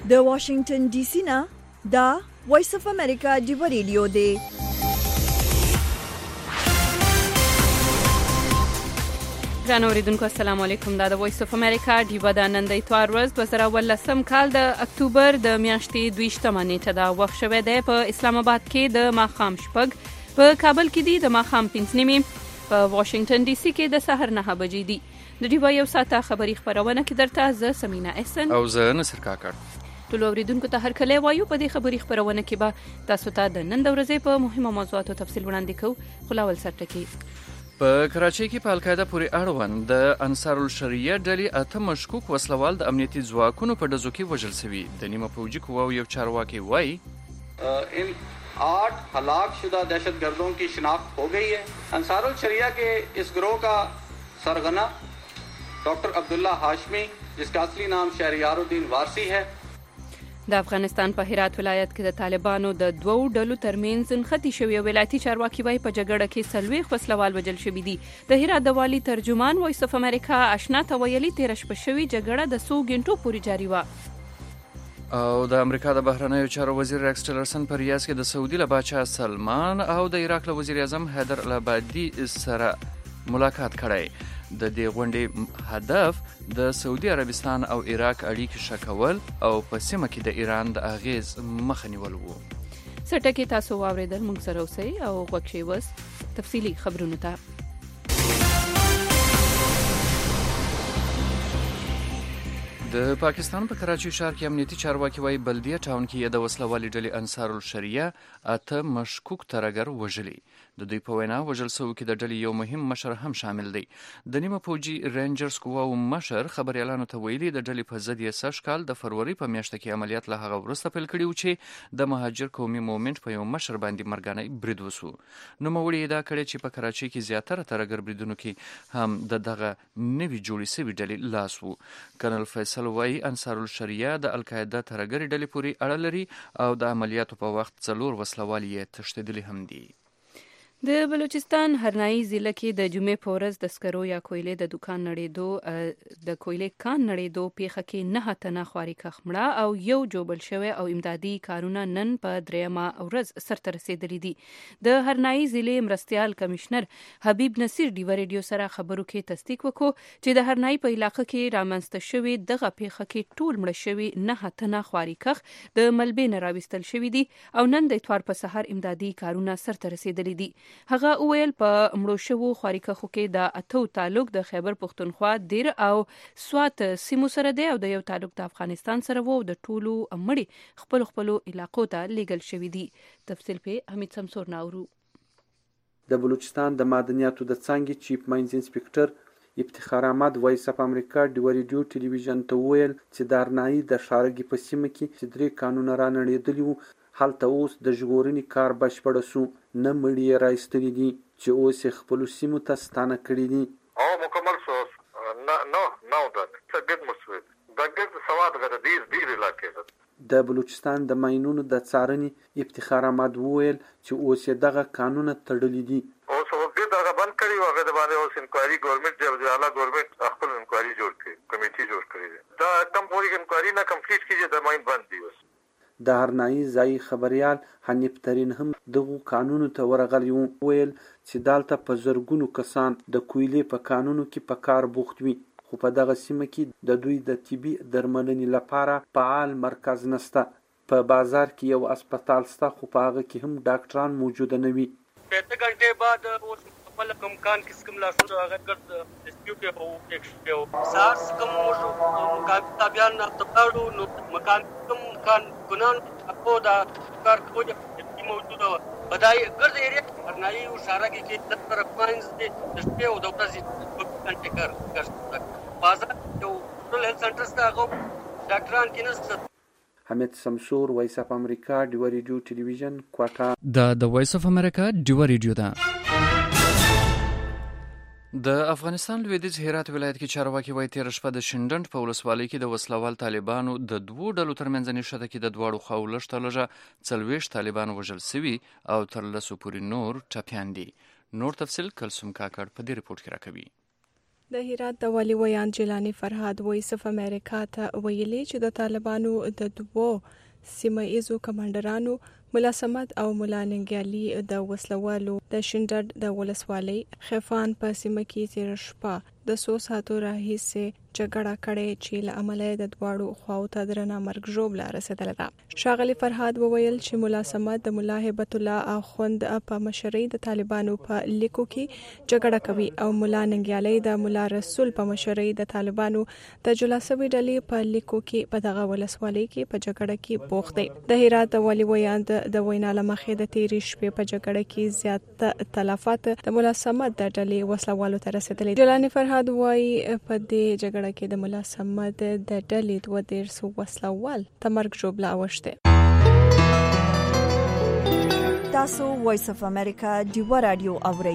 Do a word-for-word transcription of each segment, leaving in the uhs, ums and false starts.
د واشنگټن ډي سي نه دا وایس اف امریکا ډیو ریډیو دی. ګرانو اوریدونکو السلام علیکم. دا د وایس اف امریکا ډیو د نن د اتوار ورځ دوه زره اوولسم کال د اکتوبر د میاشتې دویشتمه نیټه ده. وخت شوی دی په اسلام آباد کې د ماښام شپږ، په کابل کې دی د ماښام پنځه نیمې، په واشنگټن ډي سي کې د سحر نهه بجې دي. د ډیو یو ساعته خبري خبرونه کې درته زه سمینا احسن او زه نصر کاکړ ټول اوریدونکو ته هر کله وایو. په دې خبري خبرونه کې به تاسو ته د نن د ورځې په مهمو موضوعاتو تفصیل وړاندې کوو. خو لاول سرټکی په کراچۍ کې په القاعده پورې اړوند د انصار الشریعه ډلې اته مشکوک وسلوال د امنیتي ځواکونو په ډزو کې وژل شوي. د نیمه پوجي قواو یو چارواکي وایي ان आठ हलाक शुदा दहशत गर्दों की शिनाख्त हो गई है. अंसारुल शरिया के इस गिरोह का सरगना डॉक्टर अब्दुल्ला हाशमी, जिसका असली नाम शहरियारुद्दीन वारसी है. د افغانستان په هرات ولایت کې د طالبانو د دوو ډلو ترمنځ نښتې شوې. ولایتي چارواکي وايي په جګړه کې څلوېښت وسلوال وژل شوي دي. د هرات د والي ترجمان وایس اف امریکا آشنا ته ویلي تېره شپه شوې جګړه د څو ګنټو پورې جاري وه. او د امریکا د بهرنیو چارو وزیر ریکس ټیلرسن په ریاض کې د سعودي له باچا سلمان او د عراق له وزیر اعظم حیدر العبادي سره ملاقات کړی. د دې غونډې هدف د سعودي عربستان او عراق اړیکې ښه کول او په سیمه کې د ایران د اغیز مخه نیول وو. سټکی تاسو واوریدل، موږ سره اوسئ او غوږ شئ وس تفصیلي خبرونو ته. د پاکستان په کراچۍ ښار کې امنیتي چارواکي وايي بلدیه ټاون کې د وسلوالې ډلې انصار الشریعه اته مشکوک ترهګر وژلي. د دوی په وینا وژل شوو کې د ډلې یو مهم مشر هم شامل دی. د نیمه پوجي رینجرز قواو مشر خبريالانو ته ویلي د ډلې په ضد یې سږ کال د فروری په میاشت کې عملیات له هغه وروسته پیل کړي و چې د مهاجر قومي مومنټ په یو مشر باندې مرګانه برید وسو. نوموړي ادعا کړې چې په کراچۍ کې زیاتره ترهګر بریدونو کې هم د دغه نوي جوړې شوې ډلې لاس وو. کرنل فیصل وايي انصار الشریعه د القاعده ترهګرې ډلې پورې اړه لري او د عملیاتو په وخت څلور وسلوال یې تښتېدلي هم دي. د بلوچستان هرنایي ضلع کې د جمعې په ورځ د سکرو یا کویلې د دکان نړېدو د کویلې کان نړېدو پیښه کې نهه تنه خواري کښ مړه او یو جوبل شوی او امدادي کارونه نن په دریمه ورځ سرته رسېدلي دي. د هرنایي ضلع مرستیال کمشنر حبیب نصیر ډیو ریډیو سره خبرو کې تصدیق وکړو چې د هرنایي په علاقه کې رامنځته شوې دغه پیښه کې ټول مړه شوي نهه تنه خواري کښ د ملبې نه راوستل شوي دي او نن د اتوار په سحر امدادي کارونه سرته رسېدلي دي. هغه وویل په مړو شوو خواري کښو کې د اتو تعلق د خیبر پښتونخوا دیر او سوات سیمو سره دی او د یو تعلق د افغانستان سره وو. د ټولو مړي خپل خپلو علاقو ته لیږل شوي دي. تفصیل په حمید سمسور ناورو. د بلوچستان د معدنیاتو د څانګې چیف ماینز انسپکټر افتخار احمد وایس اف امریکا ډیو ریډیو ټلویزیون ته وویل چې د ارنایي د ښارګي په سیمه کې چې درې کانونه را نړېدلي وو، هلته اوس د ژغورنې کار بشپړ شو. نه مړي یې رایستلي دي چې اوس یې خپلو سیمو ته ستانه کړي دي. او مکمل شو نه نو نو دا څه ګډ مسوید دا ګډ سواد غره دې دې علاقې ده. د بلوچستان د ماینونو د څارنې افتخار احمد وویل چې اوس یې دغه قانونه تړلي دي. اوس وګړي دا بند کړي او هغه د باندې اوس انکوایري ګورنمنت دی او اعلی ګورنمنت خپل انکوایري جوړ کړي، کمیټي جوړ کړي. دا کم پورې انکوایري نه کمپلیټ کیږي د ماین بند دی. اوس د هرنایي ځایي خبریال حنیف ترین هم دغو قانونو ته ورغلی وو. ویل چې دالته په زرګونو کسان د کویلې په قانونو کې په کار بوخت وي، خو په دغه سیمه کې د دوی د طبي درملنې لپاره فعال مرکز نشته. په بازار کې یو اسپیټال شته خو په هغه کې هم ډاکټران موجوده نه وي. پنځه غنټې بعد اوس خپل کوم کان کې کوم لاسونه هغه ګرځ ډیسپیوټ یې په ایکسپیو سارس کوم موضوع مقابله بیان تطاړو نو مکان کوم کان ګنان په دا کار کوجه موجوده و بدای ګرځ ایریا هرنایي او شارګي کې د طرف ماینز دي د سپیو د ورځې په کنټ کار ګرځي. بازار یو ټول هیلث سنټر ستاسو ډاکټران کې نشته. حمید سمسور وایس اف امریکا ډیو ریډیو ټلویزیون کوټا. دا د وایس اف امریکا ډیو ریډیو ده. د افغانستان لویدیځ هرات ولایت کې چارواکي وايي تېره شپه د شینډنډ په ولسوالۍ کې د وسلوال طالبانو د دوو ډلو ترمنځ نښته کې د دواړو خواو لږ تر لږه څلوېښت طالبان وژل سوي او تر لسو پورې نور ټپیان دي. نور تفصیل کلثوم کاکړ په دې ریپورټ کې راکوي. د هرات د والي ویان جیلانی فرهاد وایس اف امریکا ته ویلي چې د طالبانو د دوو سیمه ایزو کمانډرانو ملا صمد او ملا ننګیالي د وسلوالو د شینډر د ولسوالۍ خفان په سیمه کې تیر شپه د څو ساعتو راهیسې جګړه کړې چې له امله د دواړو خواو ته درنه مرګ ژوبله رسېدلې ده. ښاغلي فرهاد وویل چې ملا صمد د ملا هیبت الله اخوند په مشرۍ د طالبانو په لیکو کې جګړه کوي او ملا ننګیالي د ملا رسول په مشرۍ د طالبانو د جلاسوي ډلې په لیکو کې په دغه ولسوالۍ کې په جګړه کې بوخت دی. د هرات د والي ویان د وینا له مخې د تیرې شپې په جګړه کې زیات تلفات د ملا صمد د ډلې وسلوالو ته رسېدلي. جیلانی فرهاد وایي په دې جګړه کې د ملا صمد د ډلې دوه دېرش وسلوال ته مرګ ژوبله اوښتې. تاسو وایس اف امریکا ډیوه رادیو اورئ.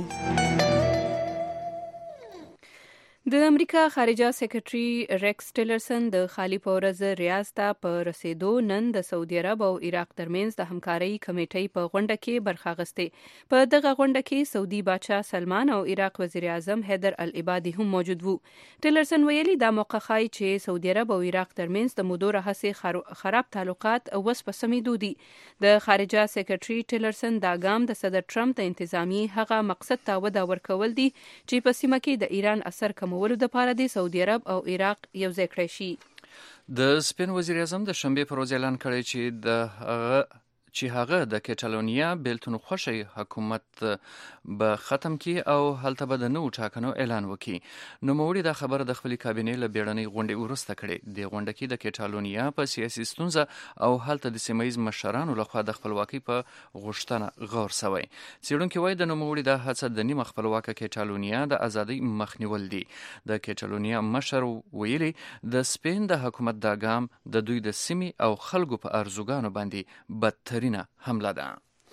د امریکا خارجه سیکرټري ریکس ټیلرسن د خالی پورز ریاض ته په رسیدو نن د سعودي عرب او عراق ترمنځ د همکارۍ کمیټې په غونډه کې برخه اخیستې. په دغه غونډه کې سعودي بادشاه سلمان او عراق وزیر اعظم حیدر العبادي هم موجود وو. ټیلرسن ویلي دا موقع ښایي چې سعودي عرب او عراق ترمنځ د مودو راهیسې خراب تعلقات اوس په سمېدو دي. د خارجه سیکرټري ټیلرسن دا ګام د صدر ټرمپ د انتظامی هغه مقصد ته وده ورکول دي چې په سیمه کې د ایران اثر کم ولو د پاره د سعودي عرب او عراق یو ځای کړی شي. د سپین وزیر اعظم د شنبه پر ورځ اعلان کړی چې د هغه چې هغه د کټالونیا بیلتون خوشي حکومت به ختم کی او هلته به د نو ټاکنو اعلان وکي. نو موړي دا خبره د خپل کابینې له بیړنۍ غونډې ورسته کړې. د غونډه کې د کټالونیا په سیاسي ستونزه او هلته د سیمایي مشرانو لخوا د خپلواکۍ په غوښتنه غور شوی. څېړونکو وایي د نو موړي د هڅه د نیمه خپلواکه کټالونیا د ازادۍ مخنیول دي. د کټالونیا مشر ویلي د سپین د حکومت دا ګام د دوی د سیمې او خلکو په ارزوګانو باندې بدترین حمله ده.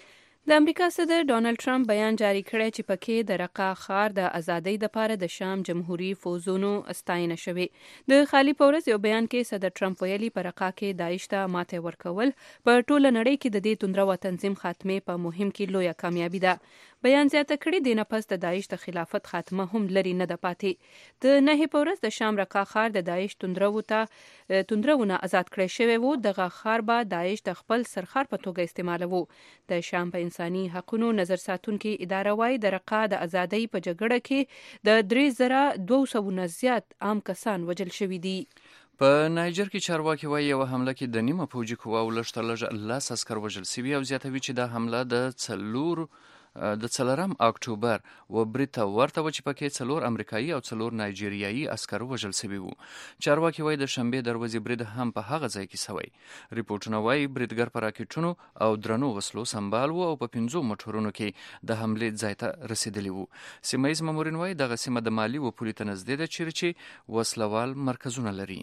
د امریکا صدر ډانلډ ټرمپ بیان جاری کړی چې پکې د رقه ښار د ازادۍ لپاره د شام جمهوریت فوزونو استاینه شوې. د خالی پورز یو بیان کې صدر ټرمپ ویلي په رقه کې داعش ته ماته ورکول په ټوله نړۍ کې د دې توندرو تنظیم خاتمه په مهم کې لویه کامیابی ده. بیان زیاته کړی د نه پس د داعش د خلافت خاتمه هم لري نه د پاتې. د نه پورز د شام رقه ښار د داعش توندرو ته توندرونه آزاد کړی شوی وو. دغه ښار به داعش د خپل سرخار په توګه استعمالوي. د شام په انساني حقوقو نظر ساتونکو اداره وايي د رقه د ازادۍ په جګړه کې د درې زره دوه سوه نه زیات عام کسان وژل شوي دي. په نایجر کې چارواکي وایي یو حمله کې د نیمه پوجي قواو لږ تر لږه لاس عسکر وژل شوي او زیاتوي چې دا حمله د څلور د څلورم اکتوبر و بریټا ورته و چې پکې څلور امریکایي او څلور نایجیریایي عسکر وژل شوي وو. چارواکي وایي د شنبه دروازې برید هم په هغه ځای کې شوی. ریپورتونه وایي بریدګر په راکټونو او درنو وسلو سمبال وو او په پنځو موټرونو کې د حملې ځای ته رسیدلی وو. سیمایي مامورین وایي دغه سیمه د مالي و پولي ته نږدې ده چیرې چې وسلوال مرکزونه لري.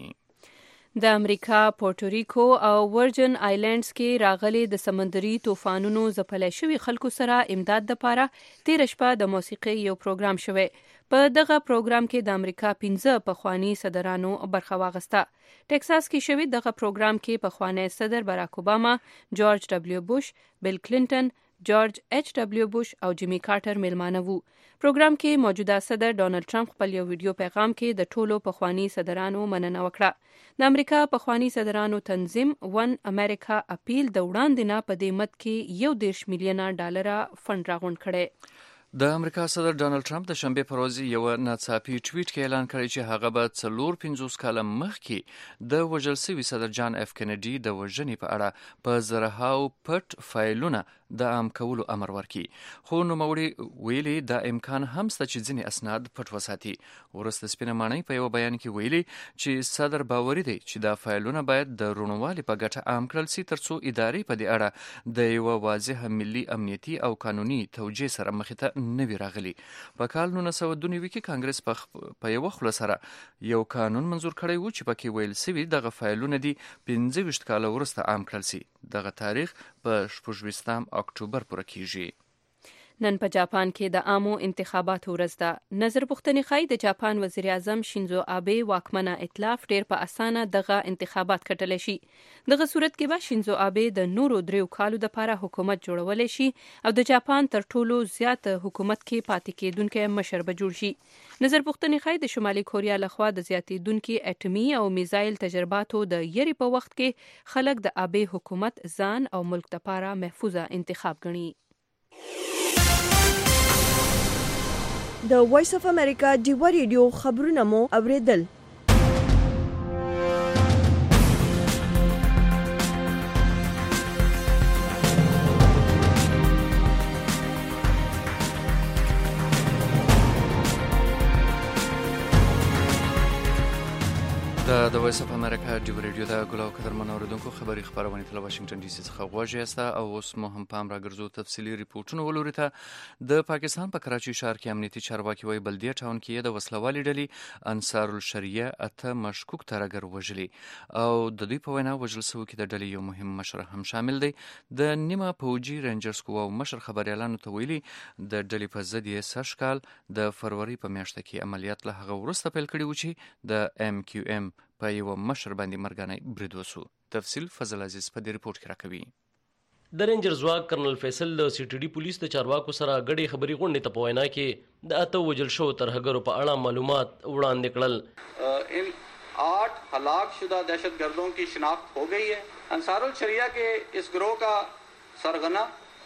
د امریکا پورټوریکو او ورجن آیلینډز کې راغلي د سمندري طوفانونو ځپلي شوي خلکو سره امداد لپاره تیر شپه د موسیقي یو پروګرام شوی. په دغه پروګرام کې د امریکا پنځه پخوانی صدرانو برخه واغسته. ټکساس کې شوی دغه پروګرام کې پخوانی صدر باراک اوباما، جورج ډبلیو بوش، بیل کلینټن، جورج ایچ ډبلیو بوش او جیمی کارټر میلمانه وو. پروګرام کې موجوده صدر ډانلډ ټرمپ خپل یو ویډیو پیغام کې د ټولو پخوانی صدرانو مننه وکړه. د امریکا پخوانی صدرانو تنظیم ون امریکا اپیل د وړاندې نه په دې مد کې یو دېرش میلیونه ډالر فند راغونډ کړي. د امریکا صدر ډانلډ ټرمپ د شنبه پر ورځ یو ناڅاپي ټویټ کې اعلان کړی چې هغه به څلور پنځوس کاله مخکې د وژل شوي صدر جان اف کینیډي د وژنې په اړه په زرهاو پټ فایلونه د عام کولو امر ورکړي. خو نوموړي ویلي دا امکان هم شته چې ځینې اسناد پټ وساتي. وروسته سپینه ماڼۍ په یو بیان کې ویلي چې صدر باوري دی چې دا فایلونه باید د روڼوالي په ګټه عام کړل شي ترڅو ادارې په دې اړه د یو واضح ملي امنیتي او قانوني توجیه سره مخې ته نوی راغلی. په کال نولس سوه دوه نوي کې کانګرس په یو خوله سره یو قانون منظور کړی و چې پکې ویل شوي دغه فایلونه دي پنځه ویشت کاله وروسته عام کړل شي. دغه تاریخ په شپږ ویشتم اکتوبر پوره کیږي. نن په جاپان کې د عامو انتخاباتو ورځ ده. نظر پوښتنې ښایي د جاپان وزیر اعظم شینزو آبه واکمنه ائتلاف ډیر په اسانه دغه انتخابات کټلی شي. دغه صورت کې به شینزو آبه د نورو دریو کالو لپاره حکومت جوړولی شي او د جاپان تر ټولو زیات حکومت کې پاتې کېدونکی مشر به جوړ شي. نظر پوښتنې ښایي د شمالي کوریا لخوا د زیاتېدونکي اټومي او میزایل تجرباتو د یری په وخت کې خلک د آبه حکومت ځان او ملک لپاره محفوظه انتخاب ګڼي. د وایس اف امریکا ډیوا ریډیو خبرونه مو اوریدل. د وایس اف امریکا ډیوا ریډیو د ګلو قدرمن اوریدونکو خبري خبرونه تل واشنگټن ډي سي څخه غواړي استا او اوس مو هم پام راګرځو تفصيلي ریپورتونه ولوري ته د پاکستان په کراچي ښار کې امنیتي چارواکي وایي بلدیه ټاون کې د وسلوالي ډلې انصار الشریعه اته مشکوک ترګر وژلي او د دوی په وینا وژل سوي کې د ډلې یو مهم مشر هم شامل دی. د نیمه پوجي رینجرز قوا مشر خبريالانو ته ویلي د ډلې په ضد یې سږ کال د فروری په میاشت کې عملیات له هغه وروسته پیل کړي و چې د ام کیو ام په یو مشر باندې مرګانه برید وسو. تفصیل فضل عزیز په دې ریپورت کې راکوي. د رینجر ځواک کرنل فیصل د سی ټي ډي پولیس د چارواکو سره غړي خبري غونډې ته په وینا کې د اته وجل شو ترهګرو په اړه معلومات وړاندې کړل. ان आठ हलाक शुदा दहशत गर्दों की शिनाख्त हो गई है. अंसारुल शरिया के इस गिरोह का सरगना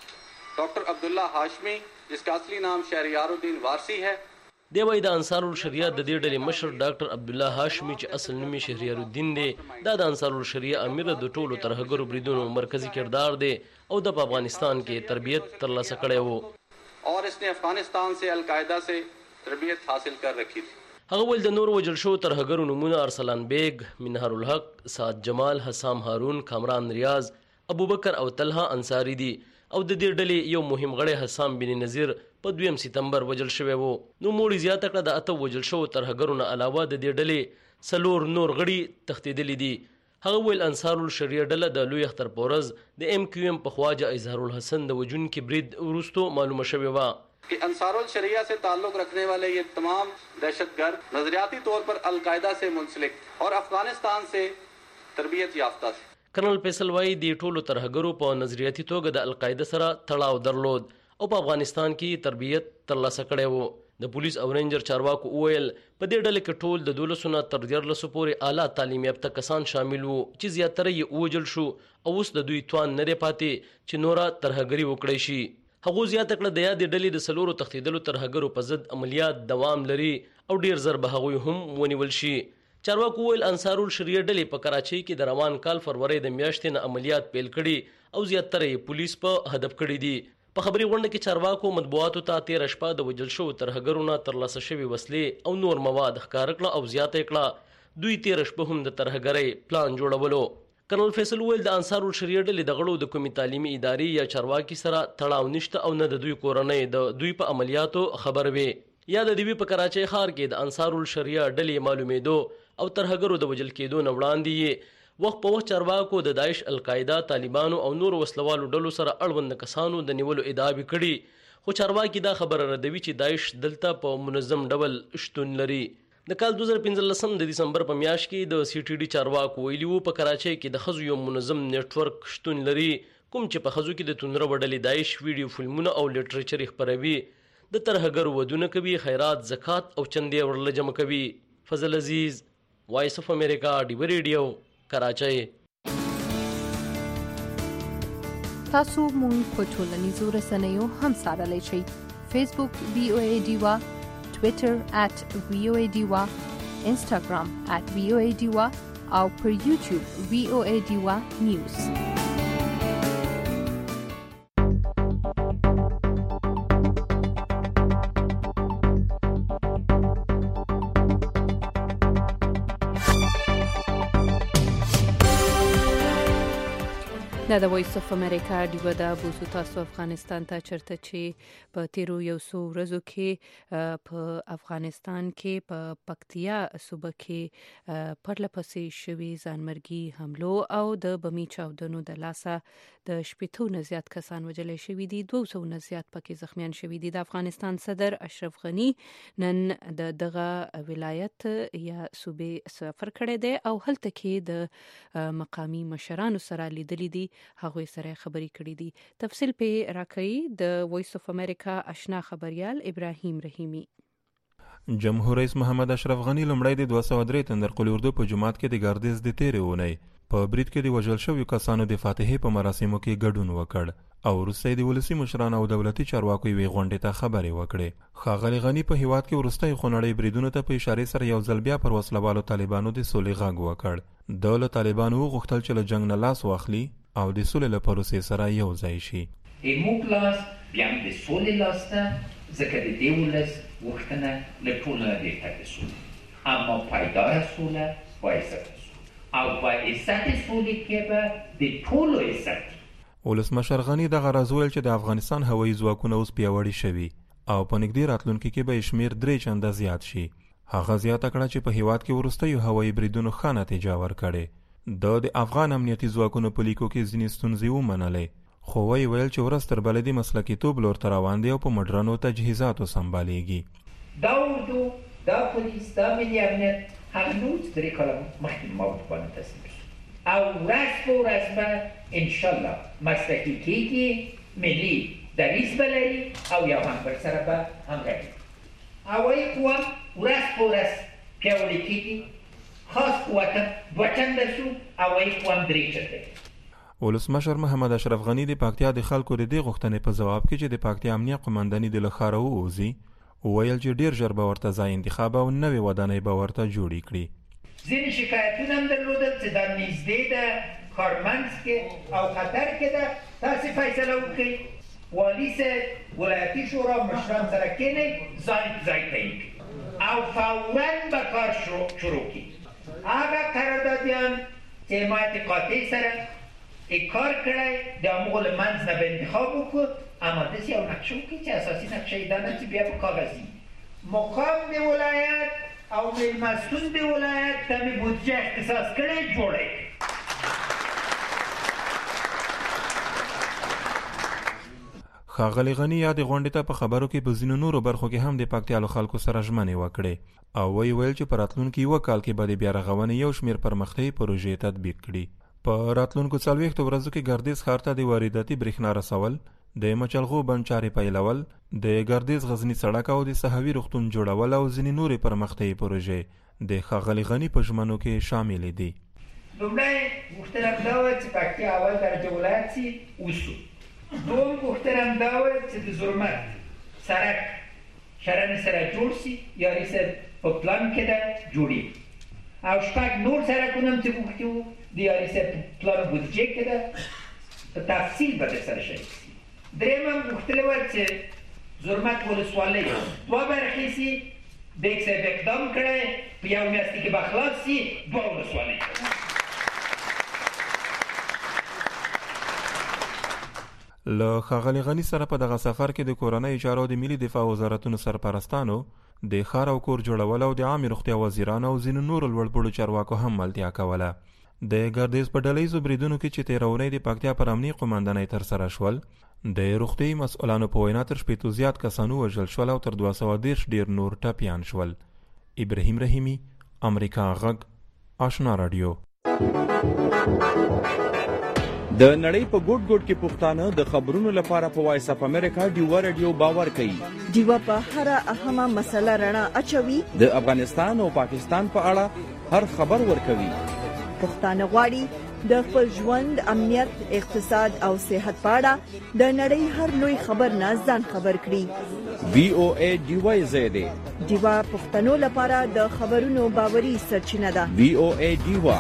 डॉक्टर अब्दुल्ला हाशमी, जिसका असली नाम शहरियारुद्दीन वारसी है. دی وای د انصار الشریعه د دې ډلې مشر ډاکټر عبد الله هاشمي چې اصل نوم یې شهریار الدین دی، دا د انصار الشریعه امیر د ټولو ترهګرو بریدونو مرکزی کردار دی او د افغانستان کې تربیت ترلاسه کړی وو اور اس نے افغانستان سے القاعده سے تربیت حاصل کر رکھی تھی. هغه ول د نور وجل شو ترهګرو نمونه ارسلان بیگ، منهار الحق، سعد جمال، حسام هارون، کامران ریاض، ابوبکر او طلحه انصاری دي او د دې ډلې یو مهم غړی حسام بن نذیر په دویم سپتمبر وجل شوی وو. نو موړي زیاته کړه د اته وجل شو ترهګرو نه علاوه د دې ډلې سلور نور غړي تښتیدلي دي. هغه ویل انصار الشریعه ډله د لوی اختر پورز د ام کیو ام په خواجه اظهار الحسن د وجون کې برید ورستو معلومه شوی و कि अंसारुल शरिया से ताल्लुक रखने वाले ये तमाम दहशतगर्द नजरियाती तौर पर अलकायदा से मुंसलिक और अफगानिस्तान से तरबियत याफ्ता थे. کرنل فیصل وایي د ټولو ترهګرو په نظریاتي توګه د القاعده سره تړاو درلود او په افغانستان کې تربیت ترلاسه کړی وو. د پولیس او رینجر چارواکو وویل په دې ډله کې ټول د دولسو نه تر دیارلسو پورې اعلی تعلیم یافته کسان شامل وو چې زیاتره یې ووجل شو او اوس د دوی توان نه دی پاتې چې نوره ترهګري وکړی شي. هغه زیاته کړه د یادې ډلې د سلورو تښتېدلو ترهګرو په ضد عملیات دوام لري او ډیر زر به هغوی هم ونیول شي. چارواکو ویل انصار الشریعه ډلې په کراچۍ کې د روان کال فروری د میاشتې نه عملیات پیل کړي او زیاتره یې پولیس په هدف کړي دي. په خبري غونډه کې چارواکو مطبوعاتو ته تیر شپه د وجل شو ترهګرو نه ترلاسه شوي وسلې او نور مواد ښکاره کړه او زیاته کړه دوی تیر شپه هم د ترهګرۍ پلان جوړولو. کرنل فیصل ویل د انصار الشریعه ډلې د غړو د کومې تعلیمي ادارې یا چارواکي سره تړاو نشته او نه د دوی کورنۍ د دوی په عملیاتو خبر وي. یا د دوی په کراچۍ ښار کې د انصار الشریعه ډلې معلومېدو او ترهګرو د وجل کېدو نه وړاندې وخت په وخت چارواکو د داعش، القاعده، طالبانو او نور وسلوالو ډلو سره اړوند کسانو د نیولو ادعا کړي، خو چارواکي دا خبره ردوي چې داعش دلته په منظم ډول شتون لري. د کال دوه زره پنځلسم د دسمبر په میاشت کې د سی ټي ډي چارواکو ویلي وو په کراچۍ کې د ښځو یو منظم نیټورک شتون لري کوم چې په ښځو کې د توندره وډلې داعش ویډیو فلمونه او لیټریچر خپروي، د ترهګرو ودونه کوي، خیرات، زکات او چندې ورله جمع کوي. فضل عزیز، وایس اف امریکا، ډیوا ریډیو، کراچۍ. تاسو مونږ په ټولنیزو رسنیو هم څارلی شئ. فیسبوک وی او ای ډیوا، ټویټر at وی او ای ډیوا، انسټاګرام at وی او ای ډیوا او پر یوټیوب وی او ای ډیوا نیوز. دا د وایس اف امریکا ډیوه دا بوزو تاسو افغانستان ته چرته چې په تیرو یو څو ورځو کې په افغانستان کې په پکتیا صوبه کې پرله پسې شوي ځانمرګي حملو او د بمي چاودنو د لاسه د شپېتو نه زیات کسان وژل شوي دي، دوه سوه نه زیات پکې زخمیان شوي دي. د افغانستان صدر اشرف غني نن د دغه ولایت یا صوبې سفر کړی دی او هلته کې د مقامی مشرانو سره لیدلي دي، هغوی سره خبرې کړې دي. تفصیل په راکړي د وایس اف امریکا آشنا خبريال ابراهیم رحیمی. جمهور رئیس محمد اشرف غني لمړی د دوه سوه درې تندرقل اردو په جماعت کې د ګاردیز د تیرې اونۍ په برید کې د وژل شویو کسانو د فاتحې په مراسمو کې ګډون وکړ او وروسته د ولسي مشرانو او دولتي چارواکو یوې غونډې ته خبرې وکړې. ښاغلي غني په هیواد کې وروستۍ خونړۍ بریدونو ته په اشارې سره یو ځل بیا پر وسلوالو طالبانو د سولې غږ وکړ. د له طالبانو وغوښتل چې له جنګ نه لاس واخلي او د سولې له پروسې سره یو ځای شي. موږ لاس بیا هم د سولې لاس ته ځکه د دې ولس غوښتنه له ټولو نه ډېر ټاکل سوله، اما پایداره سوله با عزت او با عزت سولې کې به د ټولو عزت. ولسمشر غني دغه راز ویل چې د افغانستان هوایي ځواکونه اوس پیاوړي شوي او په نږدې راتلونکي کې به شمیر درې چنده زیات شي. هغه زیاته کړه چې په هیواد کې وروستیو هوایي بریدونو ښه نتیجه ورکړې. د د افغان امنیتي ځواکونو په لیکو کې ځینې ستونزې ومنلې، خو وایي ویل چې ورځ تر بلې د مسلکیتوب لور ته روان دی او په مډرنو تجهیزاتو سمبالیږي. دا اردو، دا پولیس، دا ملي امنیت هغه نور درې کاله مخکې ما ورته باندې تصمیم شو او ورځ په ورځ به انشاءالله مسلکي کېږي، ملي دریځ به لري او یو هم پر سره به همغږي. هوایي قوه ورځ په ورځ پیاوړې کېږي، خاص قوت دوه چنده شو، هوایي قوه هم درې چنده. ولسمشر محمد اشرف غني د پکتیا د خلکو د دې غوښتنې په ځواب کې چې د پکتیا امنیه قومنداني د له ښاره ووځي وویل چې ډېر ژر به ورته ځای انتخاب او نوې ودانۍ به ورته جوړې کړي. ځینې شکایتونه هم درلودل چې دا نږدې ده، ښارمنځ کې او خطر کې ده، تاسې فیصله وکړئ. والي صاحب ولایتي شورا مشران سره کښېنئ، ځای ځای تعیین کړي او فورا به کار شروع کړي. هغه قراردادیان چې حمایت قاطع سره کار کړی د همغو له منځ نه به انتخاب وکړو، اما داسې یو نقشه وکړي چې اساسي نقشه یې دا نه چې بیا په کاغذي مقام د ولایت او میلمستون د ولایت ته مې بودجه اختصاص کړی جوړی. ښاغلي غني یا د غونډې ته په خبرو کې په ځینو نورو برخو کې هم د پکتیالو خلکو سره ژمنې وکړې او ویې ویل چې په راتلونکي یوه کال کې به د بیا رغونې یو شمېر پرمختیایي پروژې تطبیق کړي. په راتلونکو څلوېښتو ورځو کې ګردیز ښار ته د وارداتي برېښنا رسول، د مچلغو بند چارې پیلول، د ګردیز غزني سړک او د سهوي روغتون جوړول او ځینې نورې پرمختیایي پروژې د ښاغلي غني په ژمنو کې شاملې دي. لومړی غوښتنه همدا وه چې پکتیا اول درجه ولایت سي وسو. دوم غوښتنه همدا وه چې د زرمت سړک شرنې سره جوړ سي، یاري صاحب په پلان کې ده جوړېږي. او شپږ نور سړکونه هم چې غوښتي وو د یاري صاحب په پلان بودجې کې ده، په تفصیل به درسره شریک سي. درېیم هم غوښتلې وه چې زرمت ولسوالۍ دوه برخې سي، بیګ صاحب اقدام کړی په یو میاشتې کې به خلاص سي، دوه ولسوالۍ. له ښاغلي غني سره په دغه سفر کې د کورنیو چارو د ملي دفاع وزارتونو سرپرستانو، د ښار او کور جوړول او د عامې روغتیا وزیرانو او ځینو نورو لوړپوړو چارواکو هم ملتیا کوله. د ګردیز په ډلیزو بریدونو کې چې تېره اونۍ د پکتیا پر امني قومندانۍ ترسره شول، د روغتیایي مسؤلانو په وینا تر شپېتو زیات کسان ووژل شول او تر دوه سوه دېرش ډېر نور ټپیان شول. ابراهیم رحیمی، امریکا غږ، آشنا راډیو. د نړۍ په ګوټ ګوټ کې پښتانه د خبرونو لپاره په وایس اف امریکا ډیوه رادیو باور کوي. ډیوه په هر اهمه مسله رڼا اچوي، د افغانستان او پاکستان په اړه هر خبر ورکوي. پښتانه غواړي د خپل ژوند، امنیت، اقتصاد او صحت په اړه د نړۍ هر لوی خبر نه ځان خبر کړي. وی او ای ډیوه زیاده ډیوه پښتنو لپاره د خبرونو باوري سرچینه ده. وی او ای ډیوه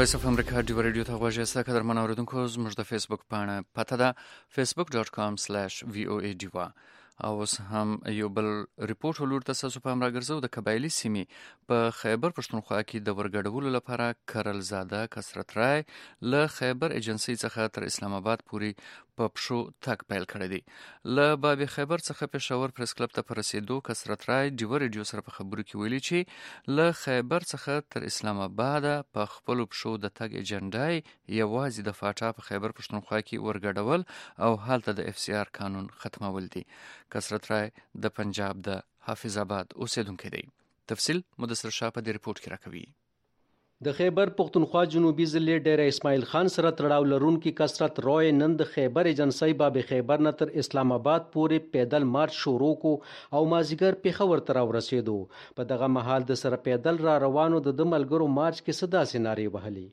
وایس اف امریکا ډیو رادیو ته غواړئ چې قدرمن اوریدونکو زموږ د فیسبوک پاڼه پته ده facebook dot com slash v o a diva او اوس هم یو بل ریپورت ولور تاسو په امر ګرځو د قبایلی سیمې په خیبر پښتونخوا کې د ورګډولو لپاره کرل زاده کثرت رای له خیبر ایجنسی څخه تر اسلام آباد پورې په پښو تک پیل کړی دی له باب خیبر څخه پېښور پریس کلب ته پرسیدو کثرت رای ډیو رادیو سره په خبرو کې ویلي چې له خیبر څخه تر اسلام آباد په خپل پښو د تګ ایجنډای یوازې د فاټا په خیبر پښتونخوا کې ورګډول او حالت د اف سی آر قانون ختمول دي کثرت رای د پنجاب د حافظ آباد اوسیدونکو دی تفصیل مدثر شاه په دې ریپورت کې راکوي د خیبر پښتونخوا جنوبي ضلع ډیر اسماعیل خان سره تړاو لرونکي کثرت روی نن د خیبر ایجنسی باب خیبر نه تر اسلام آباد پورې پیدل مارچ شروع کو او مازیګر پیښور ته راورسېدو په دغه مهال د سره پیدل را روانو د ملګرو مارچ کې صدا سيناري وهلي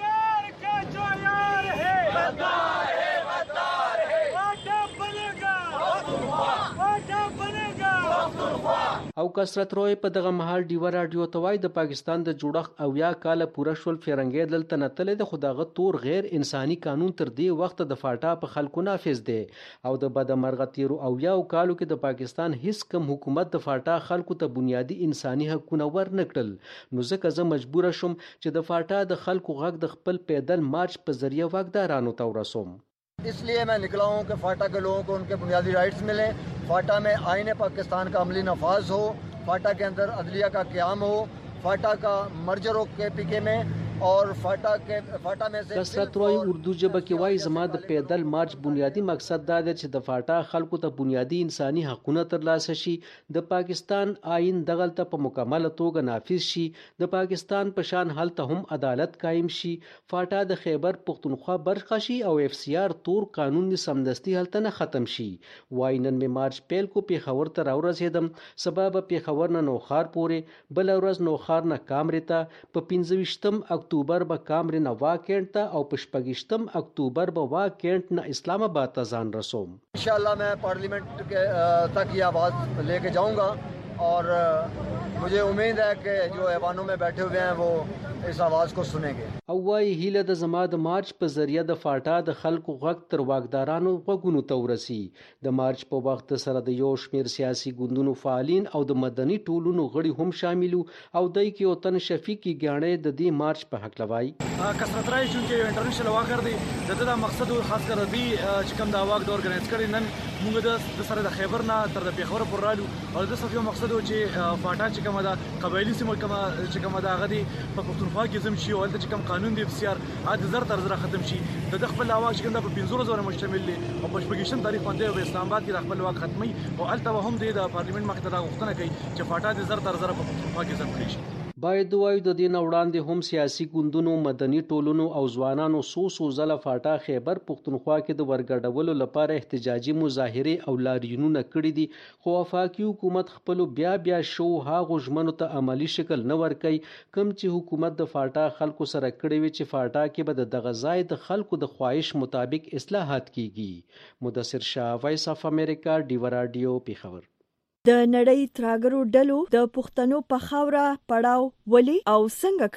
او کثرت روی په دغه محل ډیو رادیو توای د پاکستان د جوړښت او یا کال پوره شول فرنګې دلته نتلې د خداغه تور غیر انساني قانون تر دې وخت د فاټا په خلکو نافذ دی او د بدمرغه تیرو او یا کالو کې د پاکستان هیڅ کم حکومت د فاټا خلکو ته بنیادی انساني حقوقونه ورنکړل نو ځکه زه مجبور شوم چې د فاټا د خلکو غږ د خپل پیدل مارچ په ذریعہ واګدارانو ته ورسوم इसलिए मैं निकला हूँ कि फाटा के लोगों को उनके बुनियादी राइट्स मिले फाटा में आईने पाकिस्तान का अमली नफाज हो फाटा के अंदर अदलिया का क़याम हो फाटा का मर्जर हो के पी के में और फाटा के फाटा में से کثرت روی اردو ژبه کې وایي زما د پیدل مارچ بنیادی مقصد دا دی چې د فاټا خلکو ته بنیادی انساني حقوقونه ترلاسه شي د پاکستان آئین دغلته په مکمله توګه نافذ شي د پاکستان په شان هلته هم عدالت قائم شي فاټا د خیبر پښتونخوا برخه شي او اف سی آر تور قانون سمدستي هلته نه ختم شي وای نن می مارچ پیل کو پیښور ته راورسېدم سبب پیښور نه نوخار پورې بل ورځ نوخار نه کامرې ته په پنځه ویشتم اکتوبر به کامرې نه واکینټ ته او په شپږیشتم اکتوبر به واکینټ نه اسلام آباد ته ځان رسوم انشاءاللہ میں پارلیمنٹ کے تک یہ آواز لے کے جاؤں گا اور مجھے امید ہے کہ جو ایوانوں میں بیٹھے ہوئے ہیں وہ اس آواز کو سنیں گے او وايي هیله د زما د مارچ په ذریعہ د فاټا د خلکو غږ تر واګدارانو غوږونو ته ورسي د مارچ په وخت سره د یو شمیر سیاسي ګوندونو فعالین او د مدني ټولونو غړي هم شاملو او دای کې او تن شفیقي ګاڼې د دې مارچ په حق لوي کثرت رای چې انټرنیشنل واکر دی دغه مقصد خاص کر دی چې کوم دا واک د اورګنایز کړي نن موږ د سره د خیبر نه تر د پیښور پر رالو او د صفیو مقصد و چې فاټا چې کومه دا قبایلی سیمه کومه چې کومه دا غدي په پښتونخوا کې زم شي او د چې کوم قانون دی فسیار عاد زر تر زر ختم شي د خپل واک چې کوم د پنځور زره مشتمل دی او په شپږیشتم تاریخ باندې په اسلام آباد کې خپل واک ختمي او الته هم د پارلیمنت مخ ته دا غوښتنه کوي چې فاټا د زر تر زر په پښتونخوا کې زم کړی شي باید وایو د دې نه وړاندې هم سیاسي ګوندونو مدني ټولنو او ځوانانو سو سو ځله فاټا خیبر پښتونخوا کې د ورګډولو لپاره احتجاجي مظاهره او لاریونونه کړي دي خو وفاقي حکومت خپل بیا بیا شو هغه ژمنو ته عملی شکل نه ورکوي کوم چې حکومت د فاټا خلکو سره کړی وي چې فاټا کې به دغه ځای د خلکو د خواهش مطابق اصلاحات کیږي مدثر شاه وایس اف امریکا ډیو رادیو پیښور د نړۍ تراګرو ډلو د پښتنو په خاوره پړاو ولي او څنګه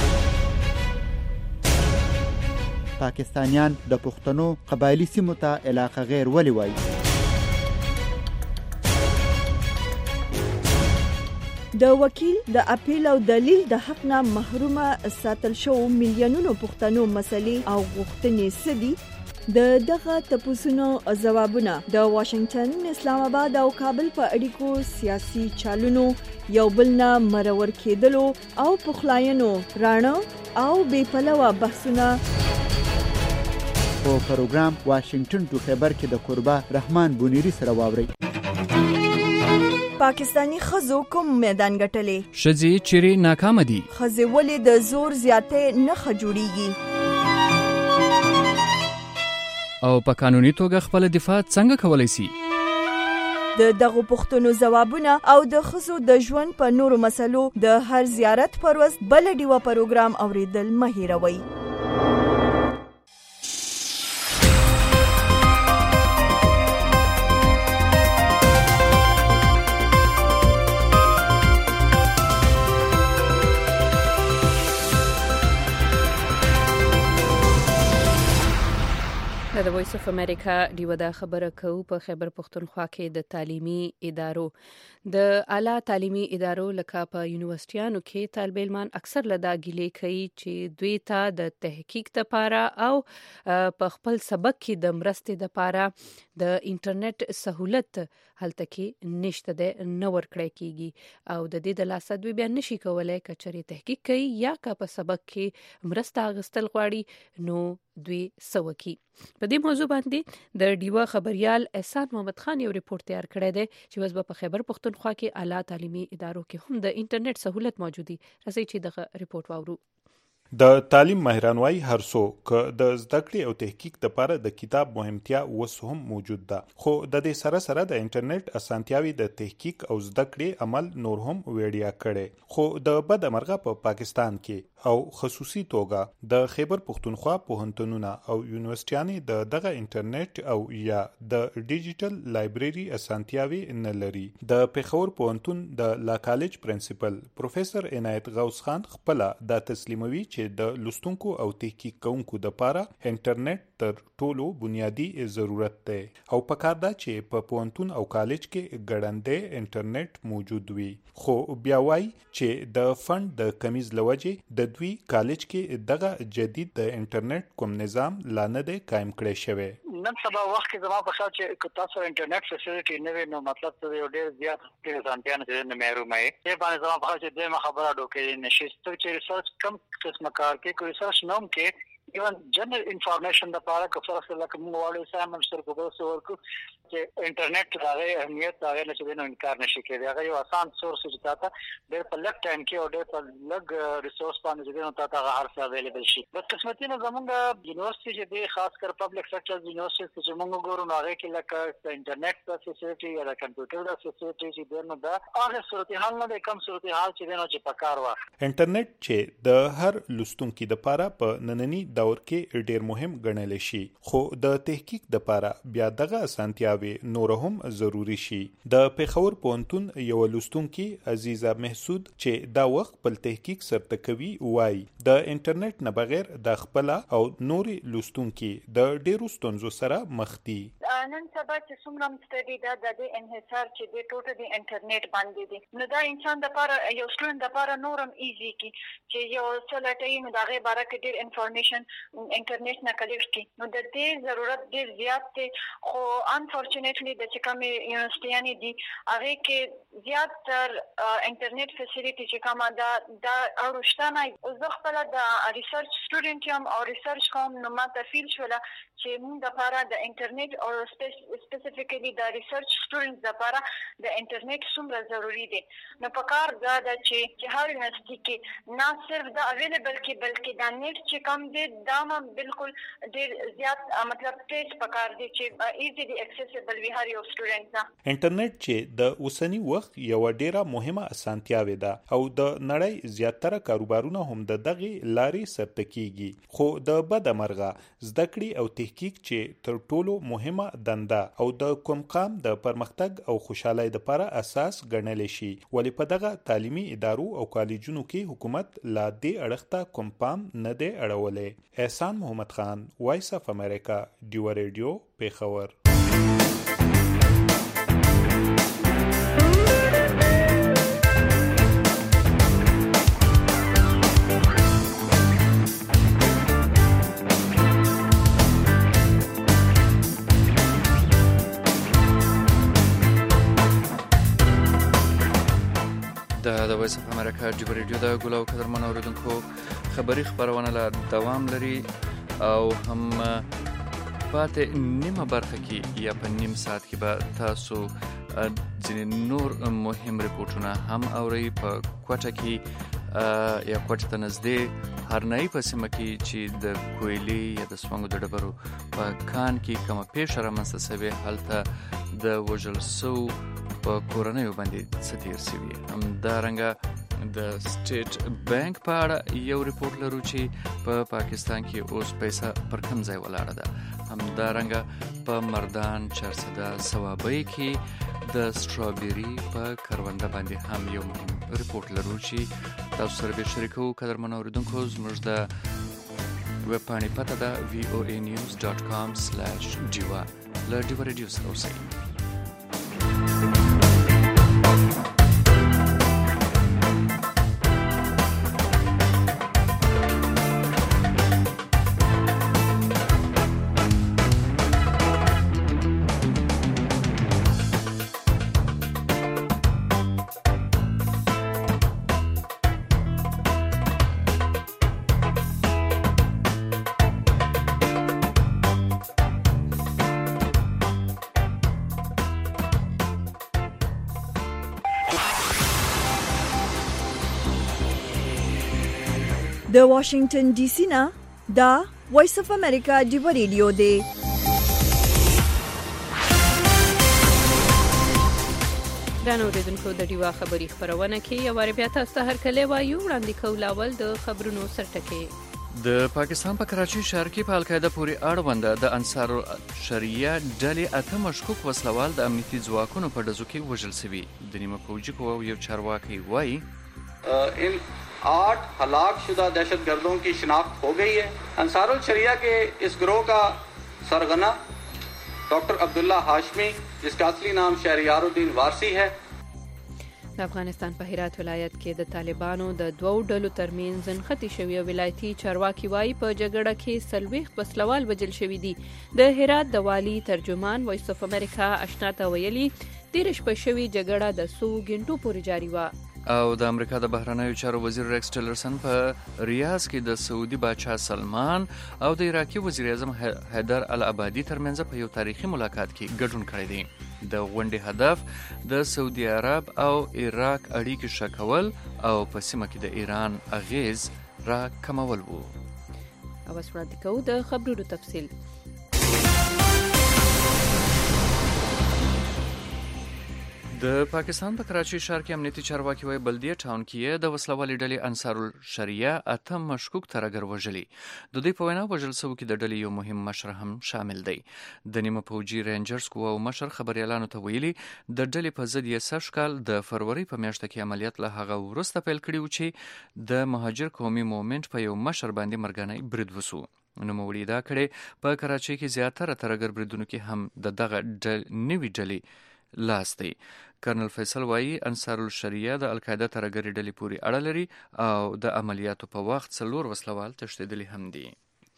کړي پاکستانیان د پښتنو قبایلی سیمو ته علاقه غیر ولي وایي د وکیل د اپیل او دلیل د حق نه محرومه ساتل شو میلیونونو پښتنو مسلې او غوښتنې سدي د دغه تپوسونو ځوابونه د واشنگټن اسلام آباد او کابل په اړیکو سیاسي چالونو یو بل نه مرور کېدلو او پخلاینو رانه او بې پلوه بحثونه په پروګرام واشنگټن ټو خیبر کې د قربا رحمان بونیری سره واوري پاکستانی خزو کوم میدان ګټلې شذي چيري ناکام دي خزي ولې د زور زیاتې نه خجوړيږي او په قانوني توګه خپل دفاع څنګه کولای شي د دغه پښتنو ځوابونه او د خزو د ژوند په نورو مسلو د هر زیارت پر ورځ بل ډیو پروګرام اوریدل مه هیروئ وایس اف امریکا دیو دا خبره کوي په خیبر پختونخوا کې د تعلیمي ادارو د اعلی تعلیمي ادارو لکه په یونیورسيټیانو کې طالب علمان اکثر لدا ګیلې کوي چې دوی ته د تحقیق لپاره او په خپل سبق کې د مرستې لپاره د انټرنیټ سہولت هلته کې نشته د نور کړی کیږي او د دې د لاسه دوی بیا نشي کولای کچري تحقیق کوي یا کا په سبق کې مرسته غستل غواړي نو دوی سوکی. په دې موضوع باندې د ډیوا خبريال احسان محمد خان یو ریپورت تیار کړی دی چې وسبه په خیبر پختونخوا کې اعلی تعلیمي ادارو کې هم د انټرنیټ سہولت موجودي. راځي چې دغه ریپورت واورو. د تعلیم ماهران وايي هر څوک د زده کړې او تحقیق لپاره د کتاب مهمتیا اوس هم موجود ده، خو د دې سره سره د انټرنیټ اسانتیاوي د تحقیق او زده کړې عمل نور هم ویډیا کړي. خو د بد امرغه په پا پاکستان کې او خصوصي توګه د خیبر پختونخوا پوهنتونونه او یونیورسيټیانې د دغه انټرنیټ او یا د ډیجیټل لایبرری اسانتیاوي نه لري. د پیښور پوهنتون د لا کالج پرنسپل پروفیسور عنایت غوث خان خپل د تسلیموي چې د لوستونکو او تحقیق کوونکو د پاره انټرنیټ تر ټولو بنیادی ضرورت دی او پکار ده چې په پوهنتون او کالج کې ګړندې انټرنیټ موجود وي. خو بیا وایي چې د فند د کمیز لوجې د دوی کالج کې دغه جدید د انټرنیټ کوم نظام لا نه دی قائم کړی شوی. نن سبا وخت کې زما په خیال چې تاسو انټرنیټ فیسیلیټي نه وي نو مطلب ته یو ډېر زیات کې ځانته نه محروم وي. په باندې زما په خیال چې د خبره ډوکې نشي چې ریسرچ کم قسم کار کې کوئی ریسرچ نوم کې ایون جنرال انفارمیشن د لپاره که فرصت لکه موږ وړو سامان سره کوو ورکو چې انټرنیټ راغی اهمیت راغی نه چې نو انکار نشي کېدای. هغه یو آسان سورس چې تاسو ډېر په لږ ټایم کې او ډېر په لږ ریسورس باندې چې نو تاسو هر څه اویلیبل شي. د قسمتي نه زمونږ یونیورسيټي چې د خاص کر پبلک سېکټر یونیورسيټي چې موږ ګورو نو هغه کې لکه انټرنیټ فیسیلیټي یا د کمپیوټر د فیسیلیټي چې دنه دا هغه صورتحال نه کم صورتحال چې نو چې پکار و. انټرنیټ چې د هر لوستونکو لپاره په نننی دور کې ډېر مهم ګڼل شي، خو د تحقیق لپاره بیا دغه اسانتیاوي نور هم ضروری شي. د پیښور پوهنتون یو لوستونکي عزیزه محسود چې دا وخت په تحقیق سره کوي وایي د انټرنیټ نه بغیر د خپل او نوري لوستونکي د ډېرو ستونزو سره مخ دي. نن سبا چې څومره مستری دا د انحصار چې د ټوټه د انټرنیټ باندې دي نو دا انسان د لپاره یو سټوډنټ د لپاره نورم ایزي کی چې یو څه لټای نو دا غي باره کې ډېر انفارمیشن انټرنیټ نه کلیکټ کی نو د دې ضرورت ډېر زیات دی. خو انفورچونټلی د چې کوم یونیورسيټیانې دي هغه کې زیات تر انټرنیټ فیسیلیټي چې کومه دا دا اورشتنه او زه خپل د ریسرچ سټوډنټ یم او ریسرچ کوم نو ما ته فیل شوله چې موږ د لپاره د انټرنیټ او سپیسیفیکلی د ریسرچ سټوډنټس لپاره د انټرنیټ څومره ضروری دی. نو په کار دا د چې هر یونیورسيټي کې نه صرف د اویلیبل کې بلکې د نیټ چې کم دی دا هم بالکل ډېر زیات مطلب تیز پکار دی چې ایزیلی اکسیسیبل وي هر یو سټوډنټ ته. انټرنیټ چې د اوسنی وخت یو ډیره مهمه اسانتیاوي ده او د نړۍ زیاتره کاروبارونه هم د دغه لارې سره کیږي. خو د بد مرغه زده کړې او تحقیق چې تر ټولو مهمه دنده او د کوم قام د پرمختګ او خوشحالۍ لپاره اساس ګڼل شي، ولې په دغه تعلیمي ادارو او کالجونو کې حکومت لا دې اړخته کوم پام نه دی اړولې. احسان محمد خان، وایس اف امریکا، ډیو ریډیو، پیښور. د وایس اف امریکا ډیو ریډیو د ګلو قدرمن اوریدونکو خبری خبرونه لا دوام لري او هم پاتې نیمه برخه کې یا په نیم ساعت کې به تاسو ځینې نور مهم ریپورتونه هم اورئ. په کوټه کې یا کوټه ته نږدې هرنایي په سیمه کې چې د کویلې یا د سوانګو د ډبرو په کان کې کومه پیښه رامنځته شوې، هلته د وژل شوو په کورنیو باندې څه تیر شوي. همدارنګه د سټیټ بانک په اړه یو ریپورت لرو چې په پا پاکستان کې اوس پیسه پر کوم ځای ولاړه ده. همدارنګه په مردان چرسده صوابۍ کې د سټرابری په کرونده باندې هم یو مهم ریپورت لرو چې تاسو سره به شریکو. قدرمن اوریدونکو زموږ د ویب پاڼې پته ده وی او ای نیوز ډاټ کام سلیش ډیوا. له ډیوا ریډیو سره اوسئ. د واشنگټن ډي سي نه دا وایس اف امریکا ډیوا ریډیو دی. دا نو اوریدونکو د ډیوا خبري خبرونه کې یو وار بیا تاسو ته هرکلی وایو. وړاندې کول اول د خبرونو سرټکي. د پاکستان په کراچۍ ښار کې په القاعده پورې اړونده د انصار الشریعه ډلې اته مشکوک وسلوال د امنیتي ځواکونو په ډزو کې وژل شوي. د نیمه پوځي قواو یو چارواکي وایي इन आठ हलाक शुदा दहशत गर्दों की शिनाख्त हो गई है. अंसारुल शरिया के इस गिरोह का सरगना डॉक्टर अब्दुल्ला हाशमी, जिसका असली नाम शहरियारुद्दीन वारसी है. د افغانستان په هرات ولایت کې د طالبانو د دوو ډلو ترمنځ نښتې شوې ولایتي چارواکي وایي په جګړه کې څلوېښت وسلوال وژل شوي دي. د هرات د والي ترجمان وایس اف امریکا اشنا ته ویلي تېره شپه شوې جګړه د څو ګنټو پورې جاري وه. او د امریکا د بهرنیو چارو وزیر ریکس ټیلرسن په ریاض کې د سعودي بادشاه سلمان او د عراقي وزیر اعظم حیدر العبادي ترمنځ په یو تاریخي ملاقات کې ګډون کړی دی. د غونډې هدف د سعودي عرب او عراق اړیکې ښه کول او په سیمه کې د ایران اغیز را کمول وو. او اوس وړاندې کوو د خبرونو تفصیل. د پاکستان په کراچۍ ښار کې امنیتي چارواکي وایي بلدیه ټاون کې د وسلوالې ډلې انصار الشریعه اته مشکوک ترهګر وژلي. د دوی په وینا وژل شوو کې د ډلې یو مهم مشر هم شامل دی. د نیمه پوځي رینجرز قواو مشر خبریالانو ته ویلي د ډلې په ضد یې سږ کال د فروری په میاشت کې عملیات له هغه وروسته پیل کړي و چې د مهاجر قومي مومنټ په یو مشر باندې مرګنی برید وسو. نوموړي دا کړي په کراچۍ کې زیاتره ترهګر بریدونو کې هم د دغه نوې ډلې لاس دی. کرنل فیصل وایي انصار الشریعه د القاعده ترهګرې ډلې پورې اړه لري او د عملیاتو په وخت څلور وسلوال تښتېدلي هم دي.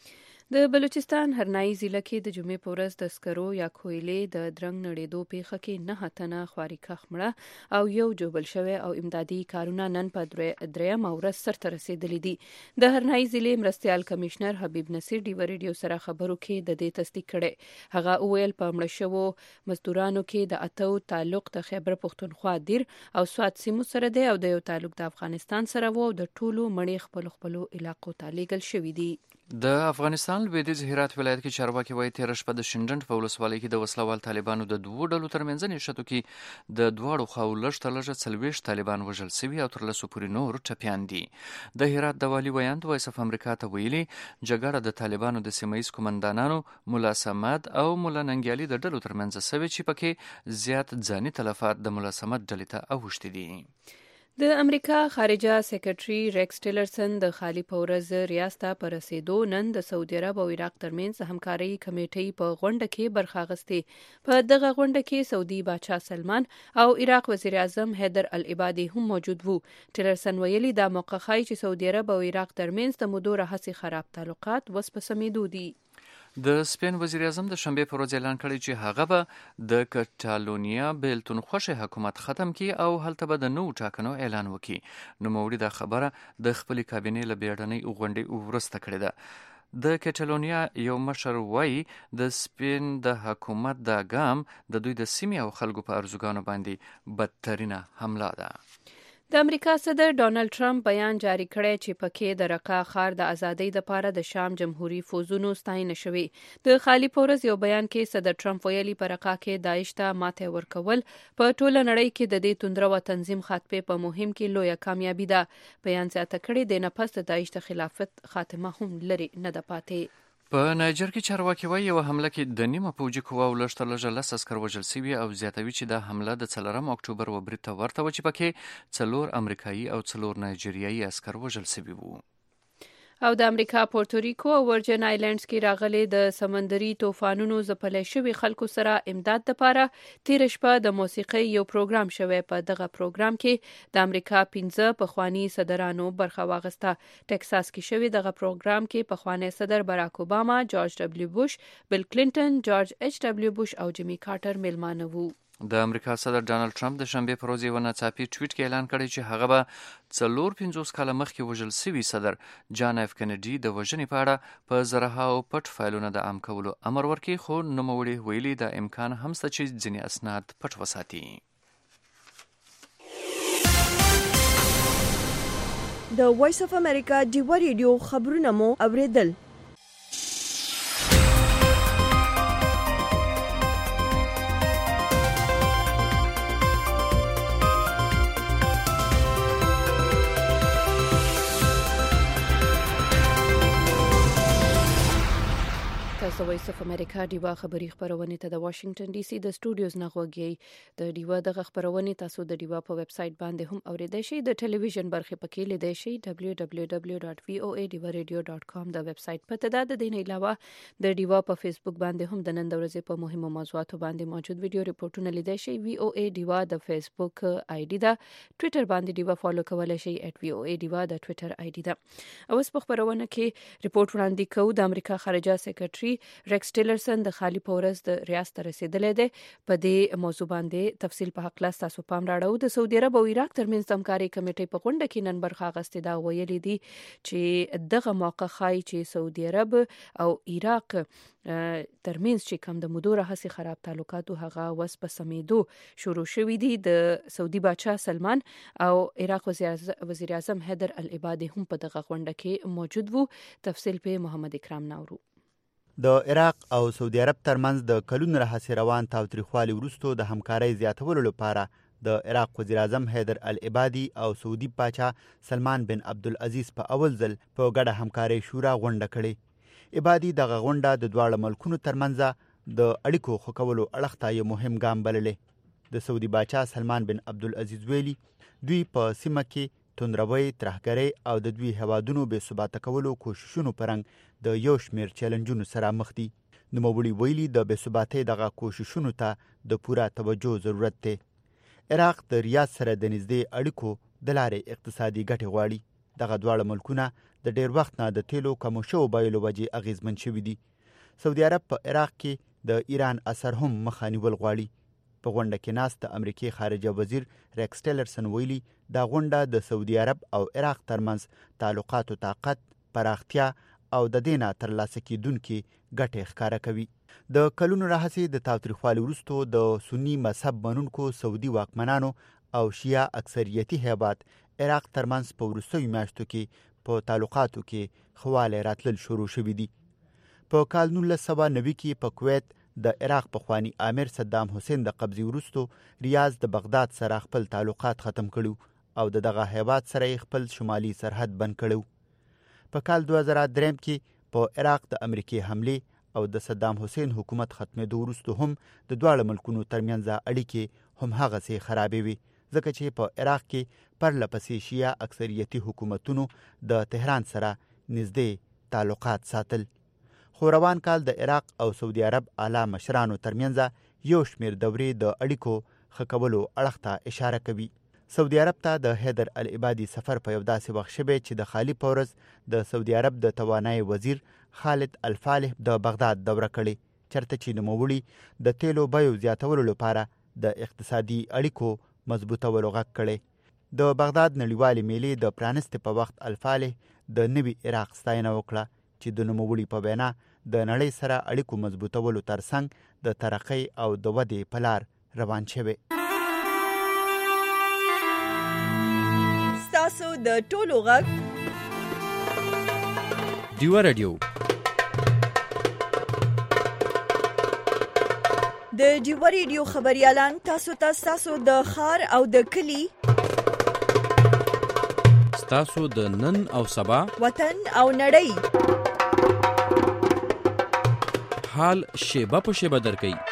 د بلوچستان هرنایي ضلع کې د جمعې په ورځ د سکرو یا کویلې د درنګ نړېدو پیښه کې نهه تنه خواري کښ مړه او یو جوبل شوی او امدادي کارونه نن په درېیمه ورځ سرته رسېدلي دي. د هرنایي ضلع مرستیال کمشنر حبیب نصیر ډیوا ریډیو سره خبرو کې د دې تصدیق کړی. هغه وویل په مړه شوو مزدورانو کې د اتو تعلق د خیبر پښتونخوا دیر او سوات سیمو سره دی او د یو تعلق د افغانستان سره وو. د ټولو مړي خپل خپل علاقو ته لیږل شوي دي. د افغانستان لویدیځ هرات ولایت کې چارواکي وایي تېره شپه د شینډنډ په ولسوالۍ کې د وسلوال طالبانو د دوو ډلو ترمنځ نښتو کې د دواړو خواو لږ تر لږه څلوېښت طالبان وژل شوي او تر لسو پورې نور ټپیان دي. د هرات د والي ویاند وایس اف امریکا ته ویلي جګړه د طالبانو د سیمه ییز قومندانانو ملا صمد او ملا ننګیالي د ډلو ترمنځ شوې چې پکې زیات ځاني تلفات د ملا صمد ډلې ته اوښتي دي. د امریکا خارجه سیکرټري ریکس ټیلرسن د خالی په ورځ ریاض ته په رسېدو نن د سعودي عرب او عراق ترمنځ همکارۍ کمیټې په غونډه کې برخه اخیستې. په دغه غونډه کې سعودي بادشاه سلمان او عراق وزیر اعظم حیدر العبادي هم موجود وو. ټیلرسن ویلي دا موقع ښایي چې سعودي عرب او عراق ترمنځ د مودو راهیسې خراب تعلقات وس په سمېدو دي. د سپین وزیر اعظم د شنبې په ورځ اعلان کړی چې هغه به د کټالونیا بیلتون خوښي حکومت ختم کړي او هلته به د نوو ټاکنو اعلان وکړي. نوموړي دا خبره د خپلې کابینې له بیړنۍ غونډې وروسته کړې ده. د کټالونیا یو مشر وایي د سپین د حکومت دا ګام د دوی د سیمې او خلکو په ارزوګانو باندې بدترینه حمله ده. د امریکا صدر ډانلډ ټرمپ بیان جاری کړی چې پکې د رقه ښار د ازادۍ لپاره د شام جمهوریت فوجونو ستاینه شوې. د خالی په ورځ یو بیان کې صدر ټرمپ ویلي په رقه کې داعش ته ماته ورکول په ټوله نړۍ کې د دې توندره و تنظیم خاتمه په مهم کې لویه کامیابی ده. بیان زیاته کړی د نه پس د داعش د خلافت خاتمه هم لري نه ده پاتې. په نایجر کې چارواکي وایي یوه حمله کې د نیمه پوځي قواو لږ تر لږه لس عسکر وژل شوي او زیاتوي چې دا حمله د څلورم اکتوبر و برید ته ورته وه چې پکې څلور امریکایي او څلور نایجریایي عسکر وژل شوي وو. او د امریکا پورتوریکو او ورجن آیلینډز کې راغلي د سمندري طوفانونو ځپلي شوي خلکو سره امداد لپاره تیر شپه د موسیقي یو پروګرام شوی. په دغه پروګرام کې د امریکا پنځه پخوانی صدرانو برخه واغسته. ټکساس کې شوی دغه پروګرام کې پخوانی صدر باراک اوباما، جورج ډبلیو بوش، بیل کلینټن، جورج ایچ ډبلیو بوش او جیمی کارټر میلمانه وو. د امریکا صدر ډانلډ ټرمپ د شنبه پر ورځ یو ناڅاپي ټویټ کې اعلان کړی چې هغه به څلور پنځوس کاله مخکې وژل شوي صدر جان اف کینیډي د وژنې په اړه په زرهاو پټ فایلونه د عام کولو امر ورکړي، خو نوموړي ویلي د امکان هم شته چې ځینې اسناد پټ وساتي. د وایس اف امریکا ډیوا ریډیو خبرونه مو اوریدل. تاسو وایس اف امریکا ډیوا خبری خبرونه ته د واشنگټن ډي سي د سټوډیوز نه غوږی. د ډیوا دغه خبرونه تاسو د ډیوا په ویب سټ باندې هم اوریدئ شئ. د ټلویزیون برخه پکې لیدئ شئ دبلیو دبلیو دبلیو ډاټ وی او ای ډیوا ریډیو ډاټ کام د ویب سټ په تداد د دین علاوه د ډیوا په فیسبوک باندې هم د نن د ورځې په مهمو موضوعاتو باندې موجود ویډیو ریپورتونه لیدئ شئ. وی او ای ډیوا د فیسبوک آی ډی ده. ټوئیټر باندې ډیوا فالو کولای شئ ات وی او ای ډیوا د ټوئیټر آی ډی ده. اوس په خبرونه کې ریپورت وړاندې کوو. د امریکا خارجه سیکریټري ریکس ټیلرسن د خالی پورز د ریاست رسیدلې ده. په دې موضوع باندې تفصیل په حق لاس تاسو پام راړو. د سعودي عرب او عراق ترمنځ همکاري کمیټې په غونډه کې نن برخه اخیستې دا ویلي دي چې دغه موقع خای چې سعودي عرب او عراق ترمنځ چې کوم د مدور هڅې خراب تعلقاتو هغه وس په سمیدو شروع شوې دي. د سعودي بادشاه سلمان او عراق وزیر اعظم حیدر العبادي هم په دغه غونډه کې موجود وو. تفصیل په محمد اکرام ناورو. د عراق او سعودي عرب ترمنځ د کلونو راهیسې روان تاوتریخوالي وروسته د همکارۍ زیاتولو لپاره د عراق وزیر اعظم حیدر العبادي او سعودي پاچا سلمان بن عبدالعزیز په اول ځل په ګډه همکارۍ شورا غونډه کړې. عبادي دغه غونډه د دواړو ملکونو ترمنځ د اړیکو ښه کولو اړخ ته یو مهم ګام بللې. د سعودي پاچا سلمان بن عبدالعزیز ویلي دوی په سیمه کې توندروي، ترهګرۍ او د دوی هوادونو بې ثباته کولو کوششونو پرنګ د یو شمېر چیلنجونو سره مخ دي. نوموړي ویلي د بې ثباتۍ دغه کوششونو ته د پوره توجه ضرورت دی. عراق د ریاض سره د نږدې اړیکو د لارې اقتصادي ګټې غواړي. دغه دواړه ملکونه د ډېر وخت نه د تیلو کمو شوو بیو وجې اغیزمن شوي دي. سعودي عرب په عراق کې د ایران اثر هم مخه نیول غواړي. په غونډه کې ناست د امریکای خارجه وزیر ریکس ټیلرسن ویلي دا غونډه د سعودي عرب او عراق ترمنځ تعلقاتو طاقت، پراختیا او د دې نه ترلاسه کیدونکي ګټې ښکاره کوي. د کلونو راهیسې د تاوتریخوالي وروسته د سني مذهب منونکو سعودي واکمنانو او شیعه اکثریتي هیواد عراق ترمنځ په وروستیو میاشتو کې په تعلقاتو کې خواله راتلل شروع شوي دي. په کال نولس سوه نوي کې په کویت د عراق پخوانی امیر صدام حسین د قبضې وروسته ریاض د بغداد سره خپل تعلقات ختم کړو او د دغه هیواد سره خپل شمالي سرحد بند کړو. په کال دوه زره درې کې په عراق د امریکای حمله او د صدام حسین حکومت ختمېدو وروسته هم د دواړو ملکونو ترمنځ اړیکې هم هغسې خرابې وي، ځکه چې په عراق کې پرله پسې شیعه اکثریتي حکومتونو د تهران سره نږدې تعلقات ساتل. خو روان کال د عراق او سعودي عرب اعلی مشرانو ترمنځ یو شمېر دورې د اړیکو ښه کولو اړخ ته اشاره کوي. سعودي عرب ته د حیدر العبادي سفر په یو داسې وخت شوی چې د خالی پورز د سعودي عرب د توانای وزیر خالد الفالح د بغداد دوره کړې، چرته چې نوموړي د تیلو بیو زیاتولو لپاره د اقتصادي اړیکو مضبوطولو غږ کړی. د بغداد نړیوالې میلې د پرانستې په وخت الفالح د نوي عراق ستاینه وکړه چې د نوموړي په وینا د نړۍ سره اړیکو مضبوطولو ترڅنګ د ترقۍ او د ودې په لار روان شوی. ستاسو د ټولو غږ ډیوا رادیو. د ډیوا ریډیو خبريالان تاسو ته تاسو د خار او د کلی تاسو د نن او سبا وطن او نړۍ حال شیبه په شیبه درکې.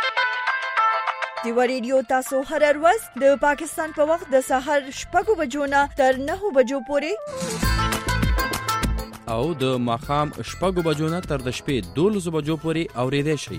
ډیوا ریډیو تاسو هر ورځ د پاکستان په وخت د سحر شپږ بجو نه تر نهه بجو پورې او د ماښام شپږو بجو نه تر د شپې دولسو بجو پورې اورېدای شئ.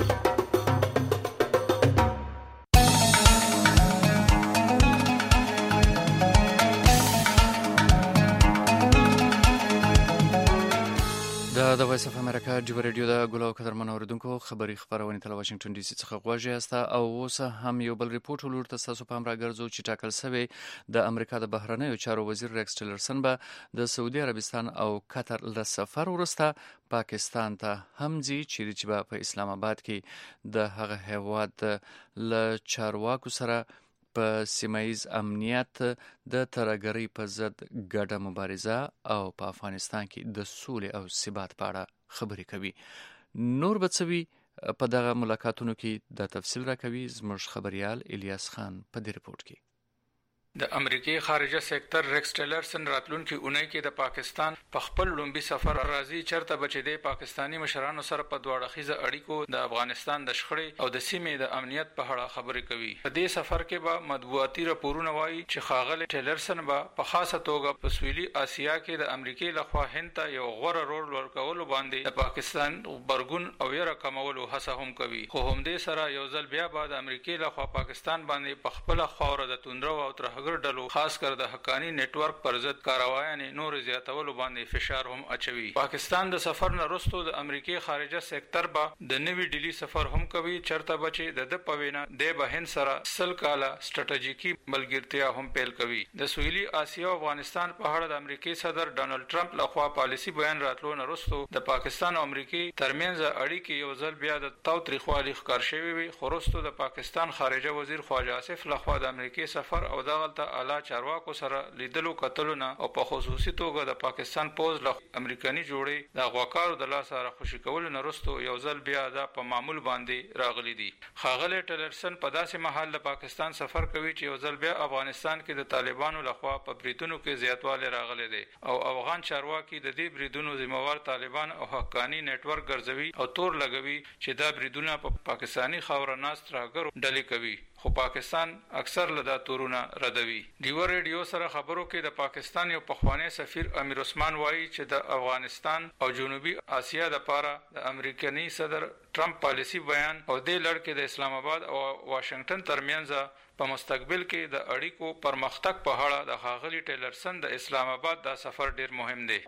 د وایس اف امریکا ډیو رادیو د ګلو قدرمن اوریدونکو خبري خبرونه تل واشنگټن ډي سي څخه غواړي استا او اوس هم یو بل ریپورت ولور ته تاسو په امر راګرځو چې ټاکل شوی د امریکا د بهرنیو چارو وزیر ریکس ټیلرسن به د سعودي عربستان او قطر له سفر ورسته پاکستان ته هم ځي چې په اسلام آباد کې د هغه هیواد له چارواکو سره په سیمایز امنیت د ترهګرۍ په ضد ګډه مبارزه او په افغانستان کې د سولې او ثبات په اړه خبرې کوي. نور بڅوي په دغه ملاقاتونو کې د تفصیل راکوي زموږ خبريال الیاس خان په دې رپورت کې. د امریکای خارجه سېکټر ریکس ټیلرسن راتلونکي اونۍ کې د پاکستان په خپل لومبي سفر راځي چرته بچي د پاکستانی مشرانو سره په دواړه خيزه اړیکو د افغانستان د شخړې او د سیمې د امنیت په اړه خبرې کوي. په دې سفر کې به مطبوعاتي راپورونه وایي چې خاغله ټیلرسن به په خاصه توګه په سویلي اسیا کې د امریکای لخوا هند ته یو غوړه رول ورکول باندې د پاکستان برګون او یې رقمولو هڅه هم کوي. خو هم دې سره یو ځل بیا به د امریکای لخوا پاکستان باندې په خپل خاور د توندرو او ترهګر ډلو خاص کر د حقانی نت ورک پر ضد کاروایانې نور زیاتولو باندې فشار هم اچوي. پاکستان د سفر نه وروسته د امریکای خارجه سېکټر به د نوي ډیلی سفر هم کوي چرته بچي د د پوینا د بهن سره سل کاله سټریټیجیکي ملګرتیا هم پیل کوي. د سویلي اسیا او افغانستان په اړه د امریکای صدر ډانلډ ټرمپ لخوا پالیسی بیان راتلو نه وروسته د پاکستان او امریکای ترمنځ اړیکې یو ځل بیا د تاوتریخوالي ښکار شوی وي. خو وروسته د پاکستان خارجه وزیر خواجه آصف لخوا د امریکای سفر او دغلته اعلی چارواکو سره لیدلو کتلونه او په خصوصي توګه د پاکستان پوز له امریکایي جوړې د غواکارو د لاس سره خوشی کول نه وروسته یو ځل بیا د په معمول باندې راغلي دي. خاغله ټیلرسن په داسې محل د پاکستان سفر کوي چې یو ځل بیا افغانستان کې د طالبانو لخوا په بریدونو کې زیاتوالی راغلي دي او افغان چارواکي د دې بریدونو ذمہوار طالبان او حقانی نت ورک ګرځوي او تور لګوي چې دا بریدونه په پا پاکستانی خاور ناست راګرو ډلې کوي. خو پاکستان اکثر لدا تورونه ردوي. دیو ریډیو سره خبرو کې د پاکستان یو پخوانی سفیر امیر عثمان وایي چې د افغانستان او جنوبي اسیا د پاره د امریکایي صدر ټرمپ پالیسی بیان او د لړ کې د اسلام آباد او واشنگټن ترمنځ په مستقبل کې د اړیکو پرمختګ په اړه د خاغلی ټیلرسن د اسلام آباد دا سفر ډیر مهم دی.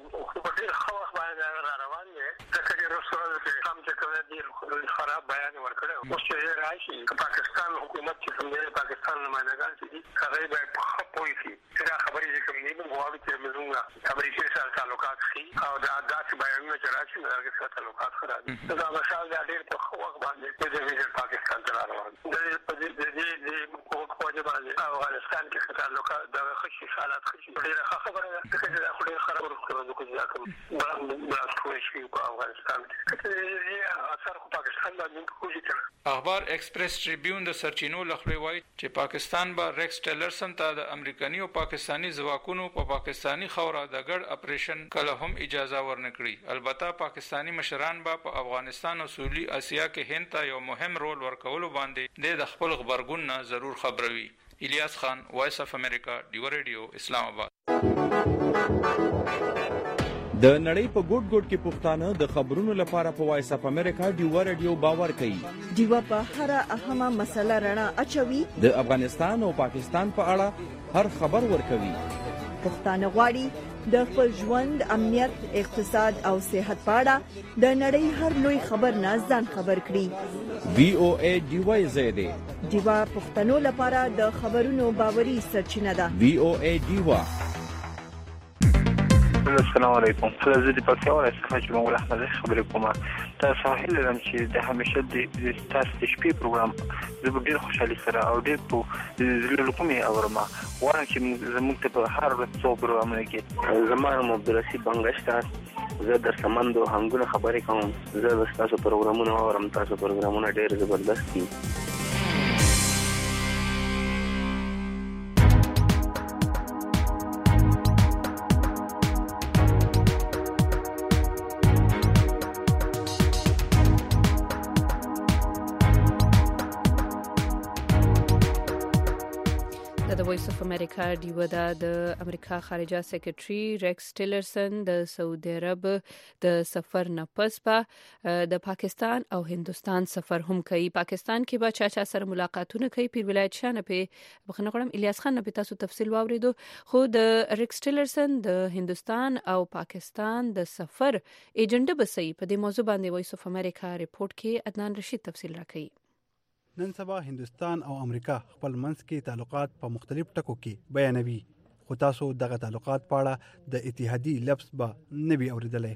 خراب بیان ورکړو اوس چې راشي پاکستان حکومت چې څنګه پاکستان نمائندګان دي هغه به په پوي شي دا خبرې چې کوم نیمه غواړي چې موږ خبرې کې سره تعلقات شي او دا داسې بیانونه چې راشي هغه سره تعلقات خراب دي. دا مشال د ډېر په وخت باندې د پاکستان سره روان دي. د دې د کومه باندې افغانستان کې تعلقات د خشي حالات خشي ډېر خبره ده چې دا خوري خراب ورکړو د کوم ځکه بل کوم شي په افغانستان کې اثر خو پاکستان باندې کوجیته. اخبار ایکسپریس ټریبیون د سرچینو لخوا وایي چې پاکستان به ریکس ټیلرسن ته د امریکایي او پاکستانی ځواکونو په پا پاکستانی خاوره د ګډ اپریشن کله هم اجازه ورنکړي. البته پاکستانی مشران به په افغانستان او سویلي اسیا کې هند ته یو مهم رول ورکولو باندې د خپل خبرګون نه ضرور خبروي. الیاس خان، وایس اف امریکا، ډیو ریډیو، اسلام آباد. د نړۍ په ګوټ ګوټ کې پښتانه د خبرونو لپاره په وایس اف امریکا ډیو رادیو باور کوي. ډیو په هر اهمه مسله رڼا اچوي. د افغانستان او پاکستان په اړه هر خبر ورکوي. پښتانه غواړي د خپل ژوند، امنیت، اقتصاد او صحت په اړه د نړۍ هر لوی خبر نه ځان خبر کړي. وی او ای ډیو زیاده ډیو پښتنو لپاره د خبرونو باوري سرچینه ده. وی او ای ډیو. السلام علیکم. زه د پښتو ولایت څخه موږ احمد خبرې کوم. تاسو هیله لرم چې د همیشه د تاسو د شپې پروګرام زه ډیر خوشحالي سره او ډیر په زړه کومې اورم. وایم چې زموږ ته په هر ورځ څو پروګرامونه کې زمانه عبدالرشید بنگشت زه در سمندو هنګونه خبرې کوم. زه تاسو پروګرامونه اورم. تاسو پروګرامونه ډیر زبردست دي. د وایس اف امریکا ډیو د امریکا خارجه سیکریټري ریکس ټیلرسن د سعودي عرب د سفر نه پس په د پاکستان او هندستان سفر هم کوي. پاکستان کې به چا چا سره ملاقاتونه کوي پیر ولایت شاه نه په بخنه غړم الیاس خان نه په تاسو تفصیل واوریدو. خو د ریکس ټیلرسن د هندستان او پاکستان د سفر ایجنډا به صحیح په دې موضوع باندې وایس اف امریکا ریپورت کې عدنان رشید تفصیل راکړي. نن سبا هندستان او امریکا خپل منځ کې تعلقات په مختلف ټکو کې بیانوي، خو تاسو دغه تعلقات په اړه د اتحادی لفظ به نه وي اوریدلی.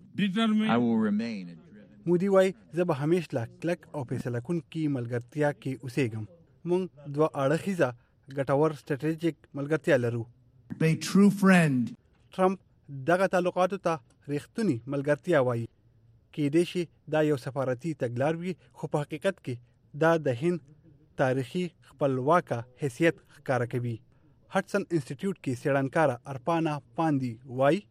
مودي وایي زه به همیشه لا کلک او فیصله کوونکي ملګرتیا کې اوسېږم. موږ دوه اړخیزه ګټور سټریټیجیک ملګرتیا لرو. ټرمپ دغه تعلقاتو ته ریښتونی ملګرتیا وایي. کېدای شي دا یو سفارتي تګلار وي، خو په حقیقت کې دا د هند تاریخي خپلواکه حیثیت ښکاره کوي. هټسن انسټیټیوټ کې څېړنکاره ارپانا پاندي وایي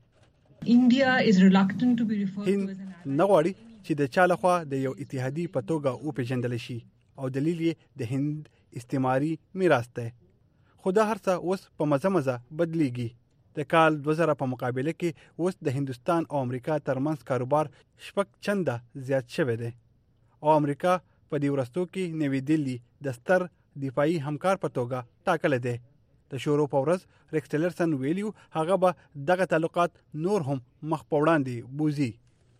هند نه غواړي چې د چا لخوا د یو اتحادي په توګه وپېژندل شي او دلیل یې د هند استعماري میراث دی. خو دا هر څه اوس په مزه مزه بدلیږي. د کال دوه زره په مقابله کې اوس د هندستان او امریکا ترمنځ کاروبار شپږ چنده زیات شوی دی او امریکا په دې ورستو کې نوی دلی د ستر دفاعي همکار په توګه ټاکل دی. د شورو په ورځ ریکس ټیلرسن ویلیو هغه به دغه تعلقات نور هم مخ په وړاندې بوزي.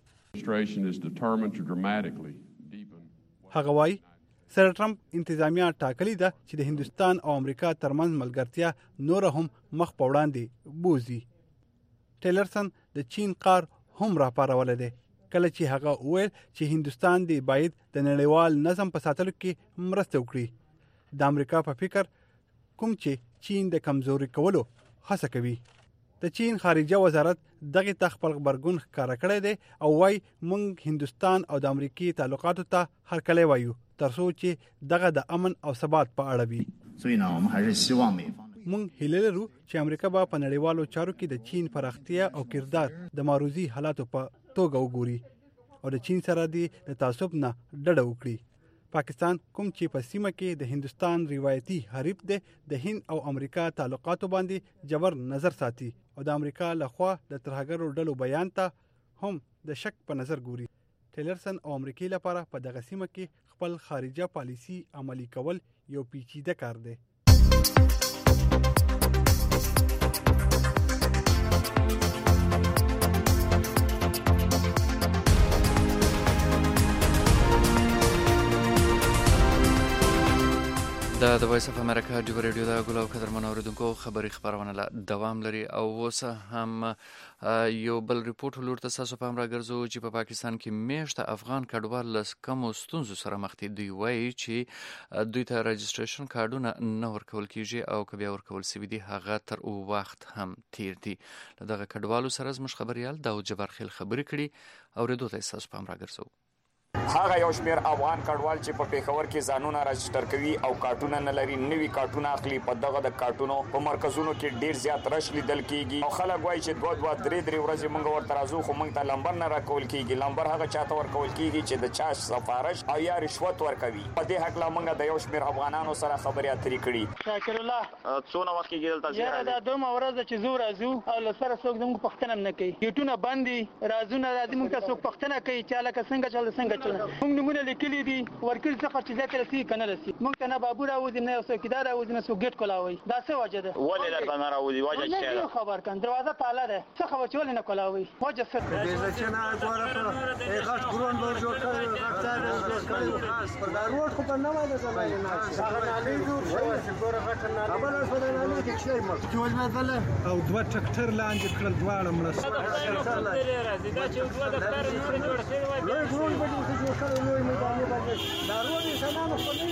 هغه وایي سر ټرمپ انتظامیه ټاکلی ده چې د هندستان او امریکا ترمنځ ملګرتیا نور هم مخ په وړاندې بوزي. ټیلرسن د چین قار هم راپارولی دی کله چې هغه وویل چې هندستان دی باید د نړیوال نظم په ساتلو کې مرسته وکړي. د امریکا په فکر کوم چې چین د کمزوري کولو هڅه کوي. د چین خارجه وزارت دغه ته خپل غبرګون ښکاره کړی دی او وايي موږ هندستان او د امریکای تعلقاتو ته هرکلی وایو ترڅو چې دغه د امن او ثبات په اړه وي. موږ هیله لرو چې امریکا به په نړیوالو چارو کې د چین پراختیا او کردار د معروضي حالاتو په توګه وګوري او د چین سره د تعصب نه ډډه وکړي. پاکستان کوم چې په سیمه کې د هندستان روایتي حریف دی د هند او امریکا تعلقاتو باندې جبر نظر ساتي او د امریکا لخوا د ترهګرو ډلو بیان ته هم د شک په نظر ګوري. ټیلرسن او امریکای لپاره په دغه سیمه کې خپل خارجه پالیسی عملی کول یو پیچیده کار دی. دا د وایس اف امریکا ډیو ریډیو دا ګلو قدرمن اوریدونکو خبري خبرونه لا دوام لري او اوس هم یو بل ریپورت لور ته تاسو په امر راګرځو چې په پاکستان کې میشته افغان کډوال لس کم ستونزو سره مخ دي. دوی وایي چې دوی ته رجسټریشن کارډونه نه ورکول کیږي او که بیا ورکول سوي دي هغه تر او وخت هم تیر دي. دغه کډوالو سره زموږ خبريال داود جبارخیل خبري کړي او ریډو ته تاسو په امر راګرځو. هغه یو شمیر افغان کډوال چې په پیښور کې ځانونه راجستر کوي او کارتونه نه لري نوي کارتونه اخلي په دغه د کارتونو په مرکزونو کې ډیر زیات رش لیدل کیږي او خلک وایي چې دوه دوه درې درې ورځې موږ ورته راځو خو موږ ته لمبر نه راکول کیږي. لمبر هغه چاته ورکول کیږي چې د چا سفارش او یا رشوت ورکوي. په دې حق لا موږ د یو شمیر افغانانو سره خبرې اترې کړې. شاکر الله څونه وخت کې دلته یاره دا دوه ورځې چې زو راځو او لسره څوک زموږ پښتنه نه کوي. یوټونه باندې رازونه راځي موږ ته څوک پښتنه کوي چې لکه څنګه چل څنګه چل موږ نمونه لیکلي دي ورکل څخه چې ځکه رسي کنه رسي موږ ته نه بابو راوځي نه څوکیدار راوځي نه څوک ګټ کولاوي. دا څه وجه ده؟ ولې درته نه راوځي وجه څه ده؟ خبر کړه دروازه تاله ده څه خبر چې ولې نه کولاوي وجه څه ده؟ دې چې نه غواړم ته غاښ ګرون به جوړ کړی غاښ ځای جوړ کړی پر دا روډ خو په نوای ده زمای نه هغه نالي جوړ شوی چې ګوره غاښ نه خبر اوس په نالي کې شي مو جوړ مې او دوه ټکټر لاندې کړل دواړه مړه راځي دا چې دوه د کار نور جوړ شوی وای لوی ګرون به جوړ کړی لوی میدان باندې دا روډي سلام خو نه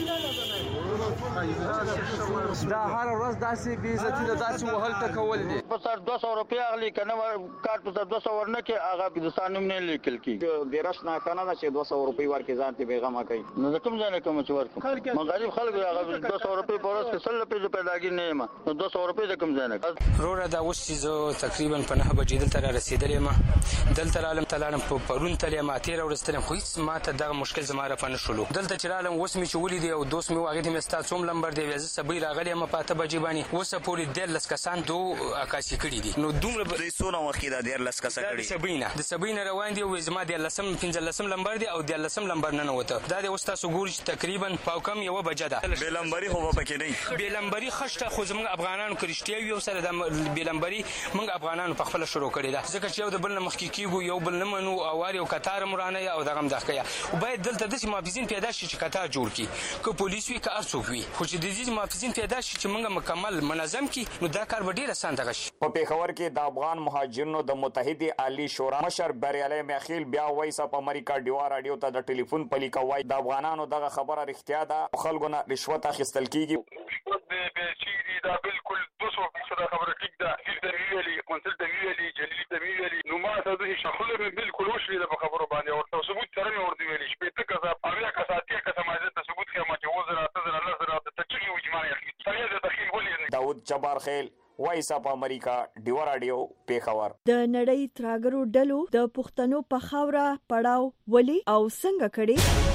دا هر ورځ داسې بې عزتي ده داسې وهل ټکول دي. په سر دوه سوه روپۍ اخلي که نه کارت په سر دوه سوه ورنه کړي هغه هندوستان نوم نه لیکل کېږي. ګرش ناکه نه ده چې دوه سوه روپۍ ورکړي ځان ته بېغمه کوي. نو زه کوم ځای نه کوم چې ورکړم ما غریب خلک هغه دوه سوه روپۍ په ورځ کې سل روپۍ زه پیداګیر نه یم نو دوه سوه روپۍ زه کوم ځای نه کوم. وروره دا اوس چې زه تقریبا په نهه بجې دلته را رسېدلی یم دلته رالم ته لاړم په پرون تللی یم اتېره ورځ تللی یم خو هېڅ ما ته دغه مشکل زما رافه نه شولو. دلته چې رالم اوس مې چې ولیدې او دوست مې و هغې ته مې ستا څوم لمبر دی وې سبې راغلی م پاته بجې باندې اوسه پورې دیارلس کسان دو عکاسي کړي دي نو دومره دوی څونه وخت کې دا دیارلس کسه کړي د سبې نه د سبې نه روان دي او زما دیارلسم پنځلسم لمبر دی او دیارلسم لمبر نه نوته دا د اوس تاسو ګورئ چې تقریبا پاو کم یو بجه ده بلمبري خو پکې نه بلمبري خشته خو زموږ افغانانو کرشتیا یو سره د بلمبري موږ افغانانو په خپل شروع کړی ده ځکه چې یو د بل نه مخکې کیږو یو بل نه منو او وار یو قطار مرانه او دغه مدخیا او باید دلته د محافظین پیدا شي چې قطار جوړ کی که پولیس وي که ارڅوک وي خو چې د دې محافظین پیدا شي چې موږ مکمل منظم کی نو دا کار به ډیر آسان دغه شي. په پیښور کې د افغان مهاجرینو د متحده عالی شورا مشر بریالي میخیل بیا وایي په امریکا ډیوا رادیو ته د ټلیفون په لیکه وایي د افغانانو دغه خبره رښتیا ده خلکو نه رشوت اخیستل کیږي دا بالکل دو سو فیصد خبره ټیک ده دې د ویلي کونسل د ویلي جلیل د ویلي نو ما ته د شخصه بالکل وشلې د خبرو باندې او ثبوت سره مې ورته ویلي شپې ته کزا اویا کساتیا کسه ما د ثبوت خما چې وزره تزره لزره د تچي او اجماع اخلي سړی د تخیل ولې داود جبار خیل وایس اپ امریکا ډیوا رادیو پیښور. د نړۍ تراګرو ډلو د پښتنو په خاوره پړاو ولي او څنګه کړي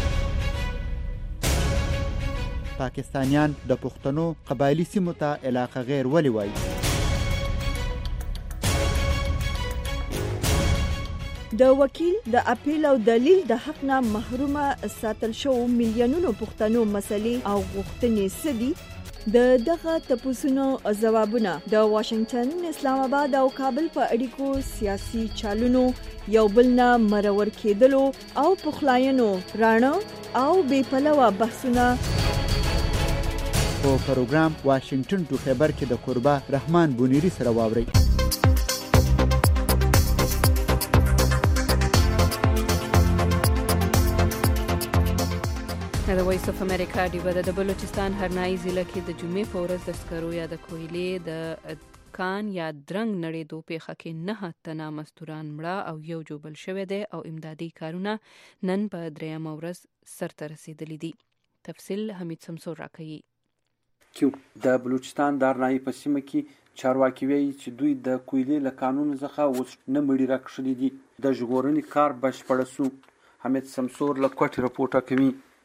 پاکستانیان د پښتنو قبایلی سیمو ته علاقه غیر ولي وایي د وکیل د اپیل او دلیل د حق نه محرومه ساتل شو میلیونونو پښتنو مسلې او غوښتنې سدي د دغه تپوسونو جوابونه د واشنگټن اسلام آباد او کابل په اړیکو سیاسي چالونو یو بل نه مرور کېدلو او پخلاینو رانه او بې پلوه بحثونه په پروګرام واشنگټن ټو خبر کې د قربا رحمان بونیری سره واوري. د وایس اف امریکا ډیوه د بلوچستان هرنائی ضلع کې د جمعې په ورځ د سکرو یا د کویلې د کان یا درنګ نړېدو پیښه کې نه تنه مزدوران مړه او یو جوبل شوی دی او امدادي کارونه نن په درېیمه ورځ سرته رسیدلي دي. تفصیل حمید سمسور راکوي. کیو د بلوچستان د هرنائی په سیمه کې چارواکي وایي چې دوی د کویلې له قانون څخه اوس نه مړي راکښلي دي. د ژغورنې کار بشپړ سو. حمید سمسور له کوټې رپورټ کوي.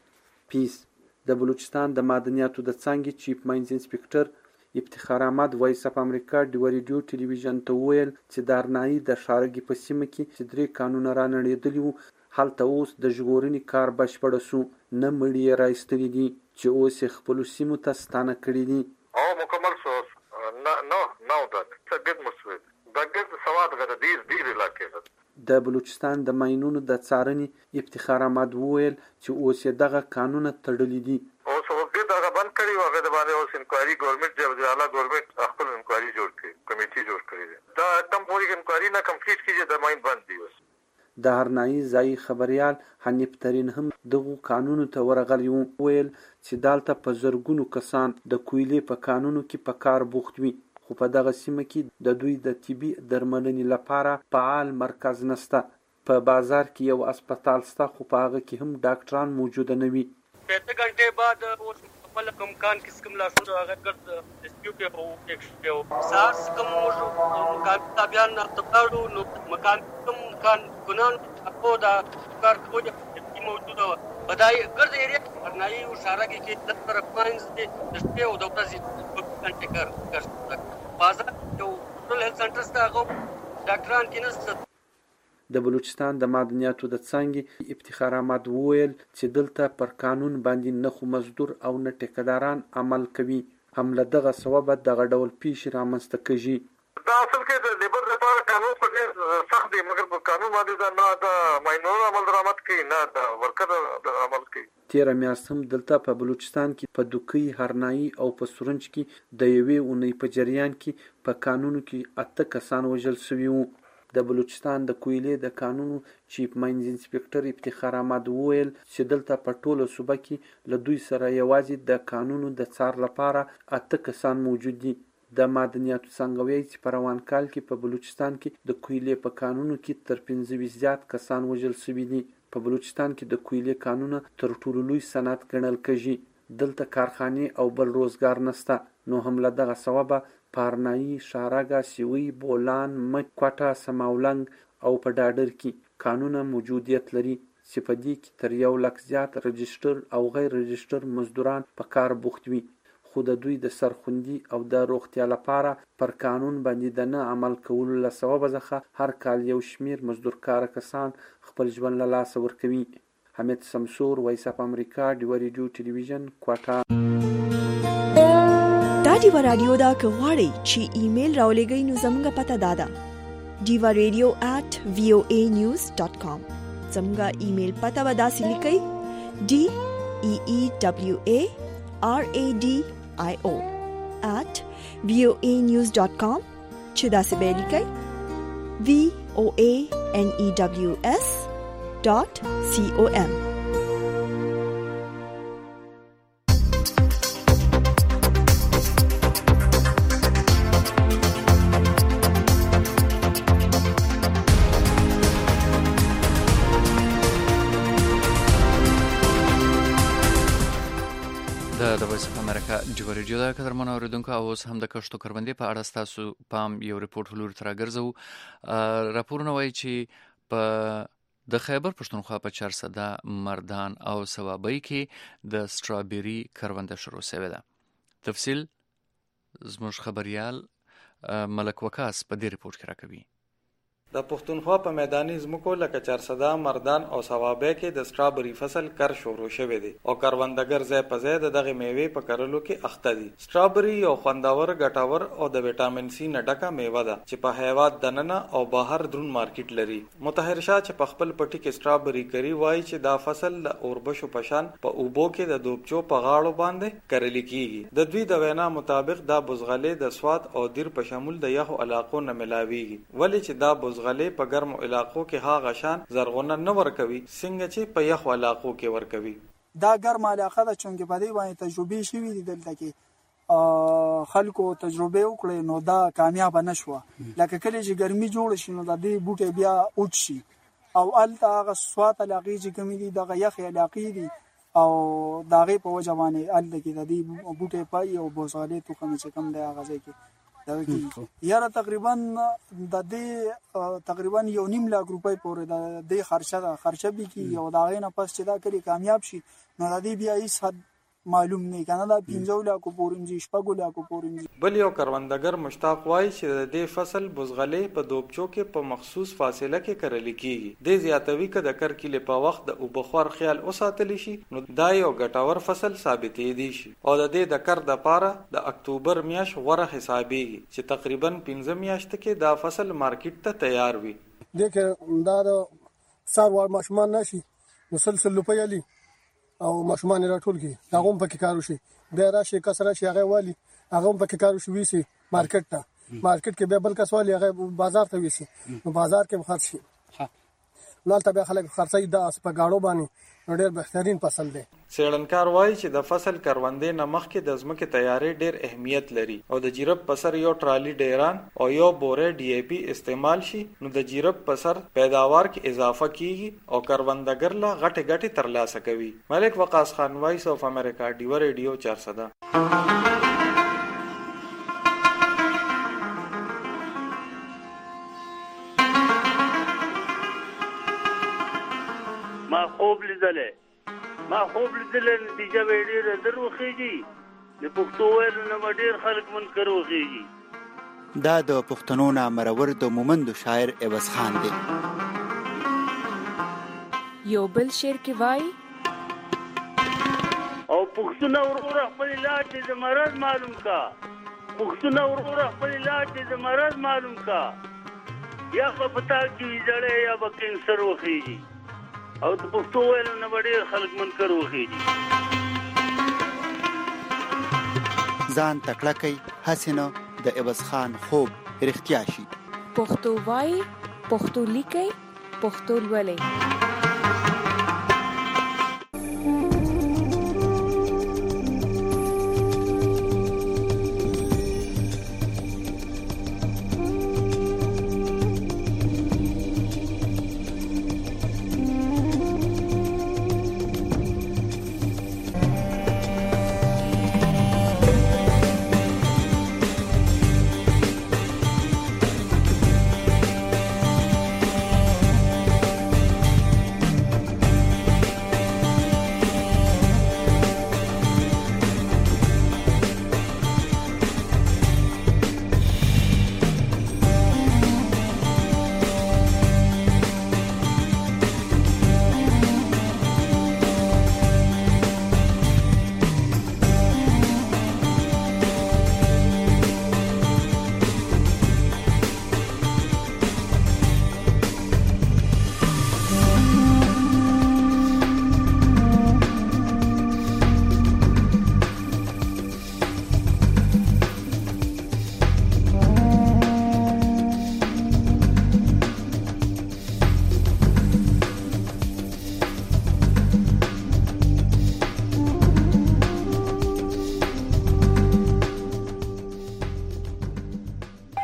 پیس د بلوچستان د معدنیاتو د څانګې چیف ماینز انسپکټر افتخار احمد وایس اپ امریکا ډیوا ریډیو ټلویزیون ته وویل چې د هرنائی د ښارګي په سیمه کې چې درې قانونه را نړېدلي وو هلته اوس د ژغورنې کار بشپړ سو نه مړي یې رایستلي دي چې اوس یې خپلو سیمو ته ستانه کړي دي. او مکمل سو نه نه ده څه ګډ مسوید د ګډ سواد غره ډیر ډیر علاقې د بلوچستان د ماینونو د څارنې افتخار احمد وویل چې اوس یې دغه قانونه تړلي دي. اوس وګړي دغه بند کړي او هغه د باندې اوس انکوایري ګورنمنت دی اعلی ګورنمنت خپل انکوایري جوړ کړي کمیټي جوړ کړي دا کم پورې انکوایري نه کمپلیټ کیږي د ماین بند دی. اوس د هرنائی ځایي خبريال حنیف ترین هم دغه قانونو ته ورغلی ویل چې دالته په زرګونو کسان د کویلې په قانونو کې په کار بوخت وي خو په دغه سیمه کې د دوی د طبي درملنې لپاره فعال مرکز نشته. په بازار کې یو هسپتال شته خو په هغه کې هم ډاکټران موجود نه وي. پته غنټه بعد اوس خپل کوم کان کس کوم لاسو هغه ګرځ ډیسپیوټ او ایکسپیو سارس کوم موضوع مکان تابعان تطاړو نو مکان کوم کان ګنان اپو دا کار کوجه موجوده بدای ګرځ ایریا هرنائی او شارګي کې د طرف پاینز دي ډیسپیو د ورځې په کنټ کار کار بازار یو ټول هیلث سنټرز ته هغه ډاکټران کې نشته. د بلوچستان د معدنیاتو د څانګې افتخار احمد وویل چې دلته پر قانون باندې نه خو مزدور او نه ټیکداران عمل کوي هم له دغه سببه دغه ډول پیښې رامنځته کیږي. دا اصل کې د لیبر لپاره قانون په ډېر سخت دی مګر په قانون باندې دا نه د ماینور عمل درآمد کوي نه د ورکر عمل کوي. تیره میاشت هم دلته په بلوچستان کې په دوکۍ هرنائی او په سورنج کې د یوې اونۍ په جریان کې په قانونو کې اته کسان وژل شوي وو. د بلوچستان د کویلې د قانونو چیف ماینز انسپکټر افتخار احمد وویل چې دلته په ټوله صوبه کې له دوی سره یوازې د قانونو د څار لپاره اته کسان موجود دي. د معدنیاتو څنګه چې په روان کال کې په بلوچستان کې د کویلې په قانونو کې تر پنځه ویشت زیات کسان وژل شوي دي. په بلوچستان کې د کویلې قانونه تر ټولو لوی صنعت ګڼل کېږي. دلته کارخانې او بل روزګار نشته نو هم له دغه سببه په هرنائی، شارګه، سیوی، بولان، مچ، کوټه، سماولنګ او په ډاډر کې قانونه موجودیت لري چې په دې کې تر یو لک زیات رجسټر او غیر رجسټر مزدوران په کار بوخت وي، خو د دوی د سرخوندي او د روغتیا لپاره پر قانون باندې د نه عمل کولو له سببه څخه هر کال یو شمیر مزدور کار کسان خپل ژوند له لاسه ورکوي. حمید سمسور، وایس اف امریکا، ډیوه ریډیو ټلویزیون، کوټه. دا ډیوه رادیو دا که غواړئ چې ایمیل راولېږئ نو زموږ پته دا ده ډیوه ریډیو ایٹ وی او ای نیوز ډاټ کام. زموږ ایمیل پته به داسې لیکئ ډي ای ای ډبلیو ای آر ای ډي آی او ایٹ وی او ای نیوز ډاټ کام چې داسې به لیکئ وی او ای ان ای ډبلیو اس dot com. د وایس اف امریکا ډیوه ریډیو دا قدرمن اوریدونکو، اوس هم د کښتو کروندې په اړه ستاسو پام یو ریپورټ لور تر راګرځو. راپورونه وایي چې په د خیبر پښتونخوا په چارسده، مردان او ثوابۍ کې د سټرابیري کرونده شروع شوې ده. تفصیل زموږ خبريال ملک وکاس په دې ریپورت کې راکوي. د پښتونخوا په میداني ځمکو لکه چارسده، مردان او ثوابۍ کې د سټرابری فصل کر شروع شوی دی او کروندګر ځای په ځای د دغه میوې په کرلو کې اخته دي. سټرابری یو خوندور، ګټور او د وټامین سی نه ډکه میوه ده چې په هیواد دننه او بهر درون مارکیټ لري. مطهر شاه چې په خپل پټي کې سټرابری کوي وایي چې دا فصل د اوربشو پشان په اوبو کې د دوبچو په غاړو باندې کرل کیږي. د دوی د وینا مطابق دا بوزغلې د سواد او دیر په شمول د یخو علاقو نه ملاويږي، ولی چې دا بوزغلې په ګرمو علاقو کې هاغه شان زرغونه نه ورکوي څنګه چې په یخو علاقو کې ورکوي. دا ګرم علاقه د چونګې په دی باندې تجربې شوي دي، دلته کې خلکو تجربه وکړي نو دا کامیاب نه شو. لکه کله چې ګرمي جوړ شي نو د دې بوټي بیا اوټ شي او الته هغه سوات علاقې چې کوم دي دغه یخ علاقې دي او داغه په وجه باندې الته کې د دې بوټي پای او بوزغلې تو کوم چې کوم دی هغه ځای کې یاره تقریبا د دې تقریبا یو نیم لاک روپۍ پورې د دې خرچه خرچه به کی یو دا غینه پس چې دا کلی کامیاب شي نو د دې بیا هیڅ حد معلوم نه کنه دا پنځه لاکو پورې شپږ لاکو پورې. بل یو کروندګر مشتاق وای چې د دې فصل بوزغلې په دوبچو کې په مخصوص فاصله کې کرل کیږي. د زیاتوي ک د کر کله په وخت د وبخور خیال اوساتل شي نو دا یو ګټور فصل ثابتې دي شي او د دې د کر د پاره د اکتوبر میاش غوړه حسابيږي چې تقریبا پنځه میاشت کې دا فصل مارکیټ ته تیار وي. دغه دا د سروار ماشمان نشي مسلسل لپیالي او ماشومان راټول کی هغه هم پکې کارو شي بیا راشي کسره شي هغه والی هغه هم پکې کارو شي ویسي مارکیټ ته مارکیټ کې به بل کس والی هغه بازار ته ویسي نو بازار کې خرڅ شي نو تل به خلک خرڅي د اس په گاډو باندې ډېر بهترین فصل دی. سیړنکار وایي چې د فصل کروندې نه مخکې د ځمکې تیاری ډېر اهمیت لري او د جیرب په سر یو ټرالی ډیران او یو بورې ډي اي پي استعمال شي نو د جیرب په سر پیداوار کې اضافه کیږي او کروندګر لا غټه غټه ترلاسه کوي. ملک وقاص خان، وایس اف امریکا، ډیوه ریډیو چارسده. ما خوب لیدلې ما خوب لیدلې نتیجه به ډېره دروخیږي د پښتو ویل نه ډېر خلک منکر وخیږي. دا د پښتنو نه مرور د مومند شاعر عوض خان دی. یو بل شعر کې وای او پښتون ورور خپل علاج د مرض معلوم کا پښتون ورور خپل علاج د مرض معلوم کا یا په پتا کې ځړې یا به کینسر وخیږي او د پښتو ویل نه ډېر خلک منکر وخیږي. ځان تکړه کوي حسینه د عوض خان خوب رښتیا شي. پښتو وای، پښتو لیکي، پښتو لولي.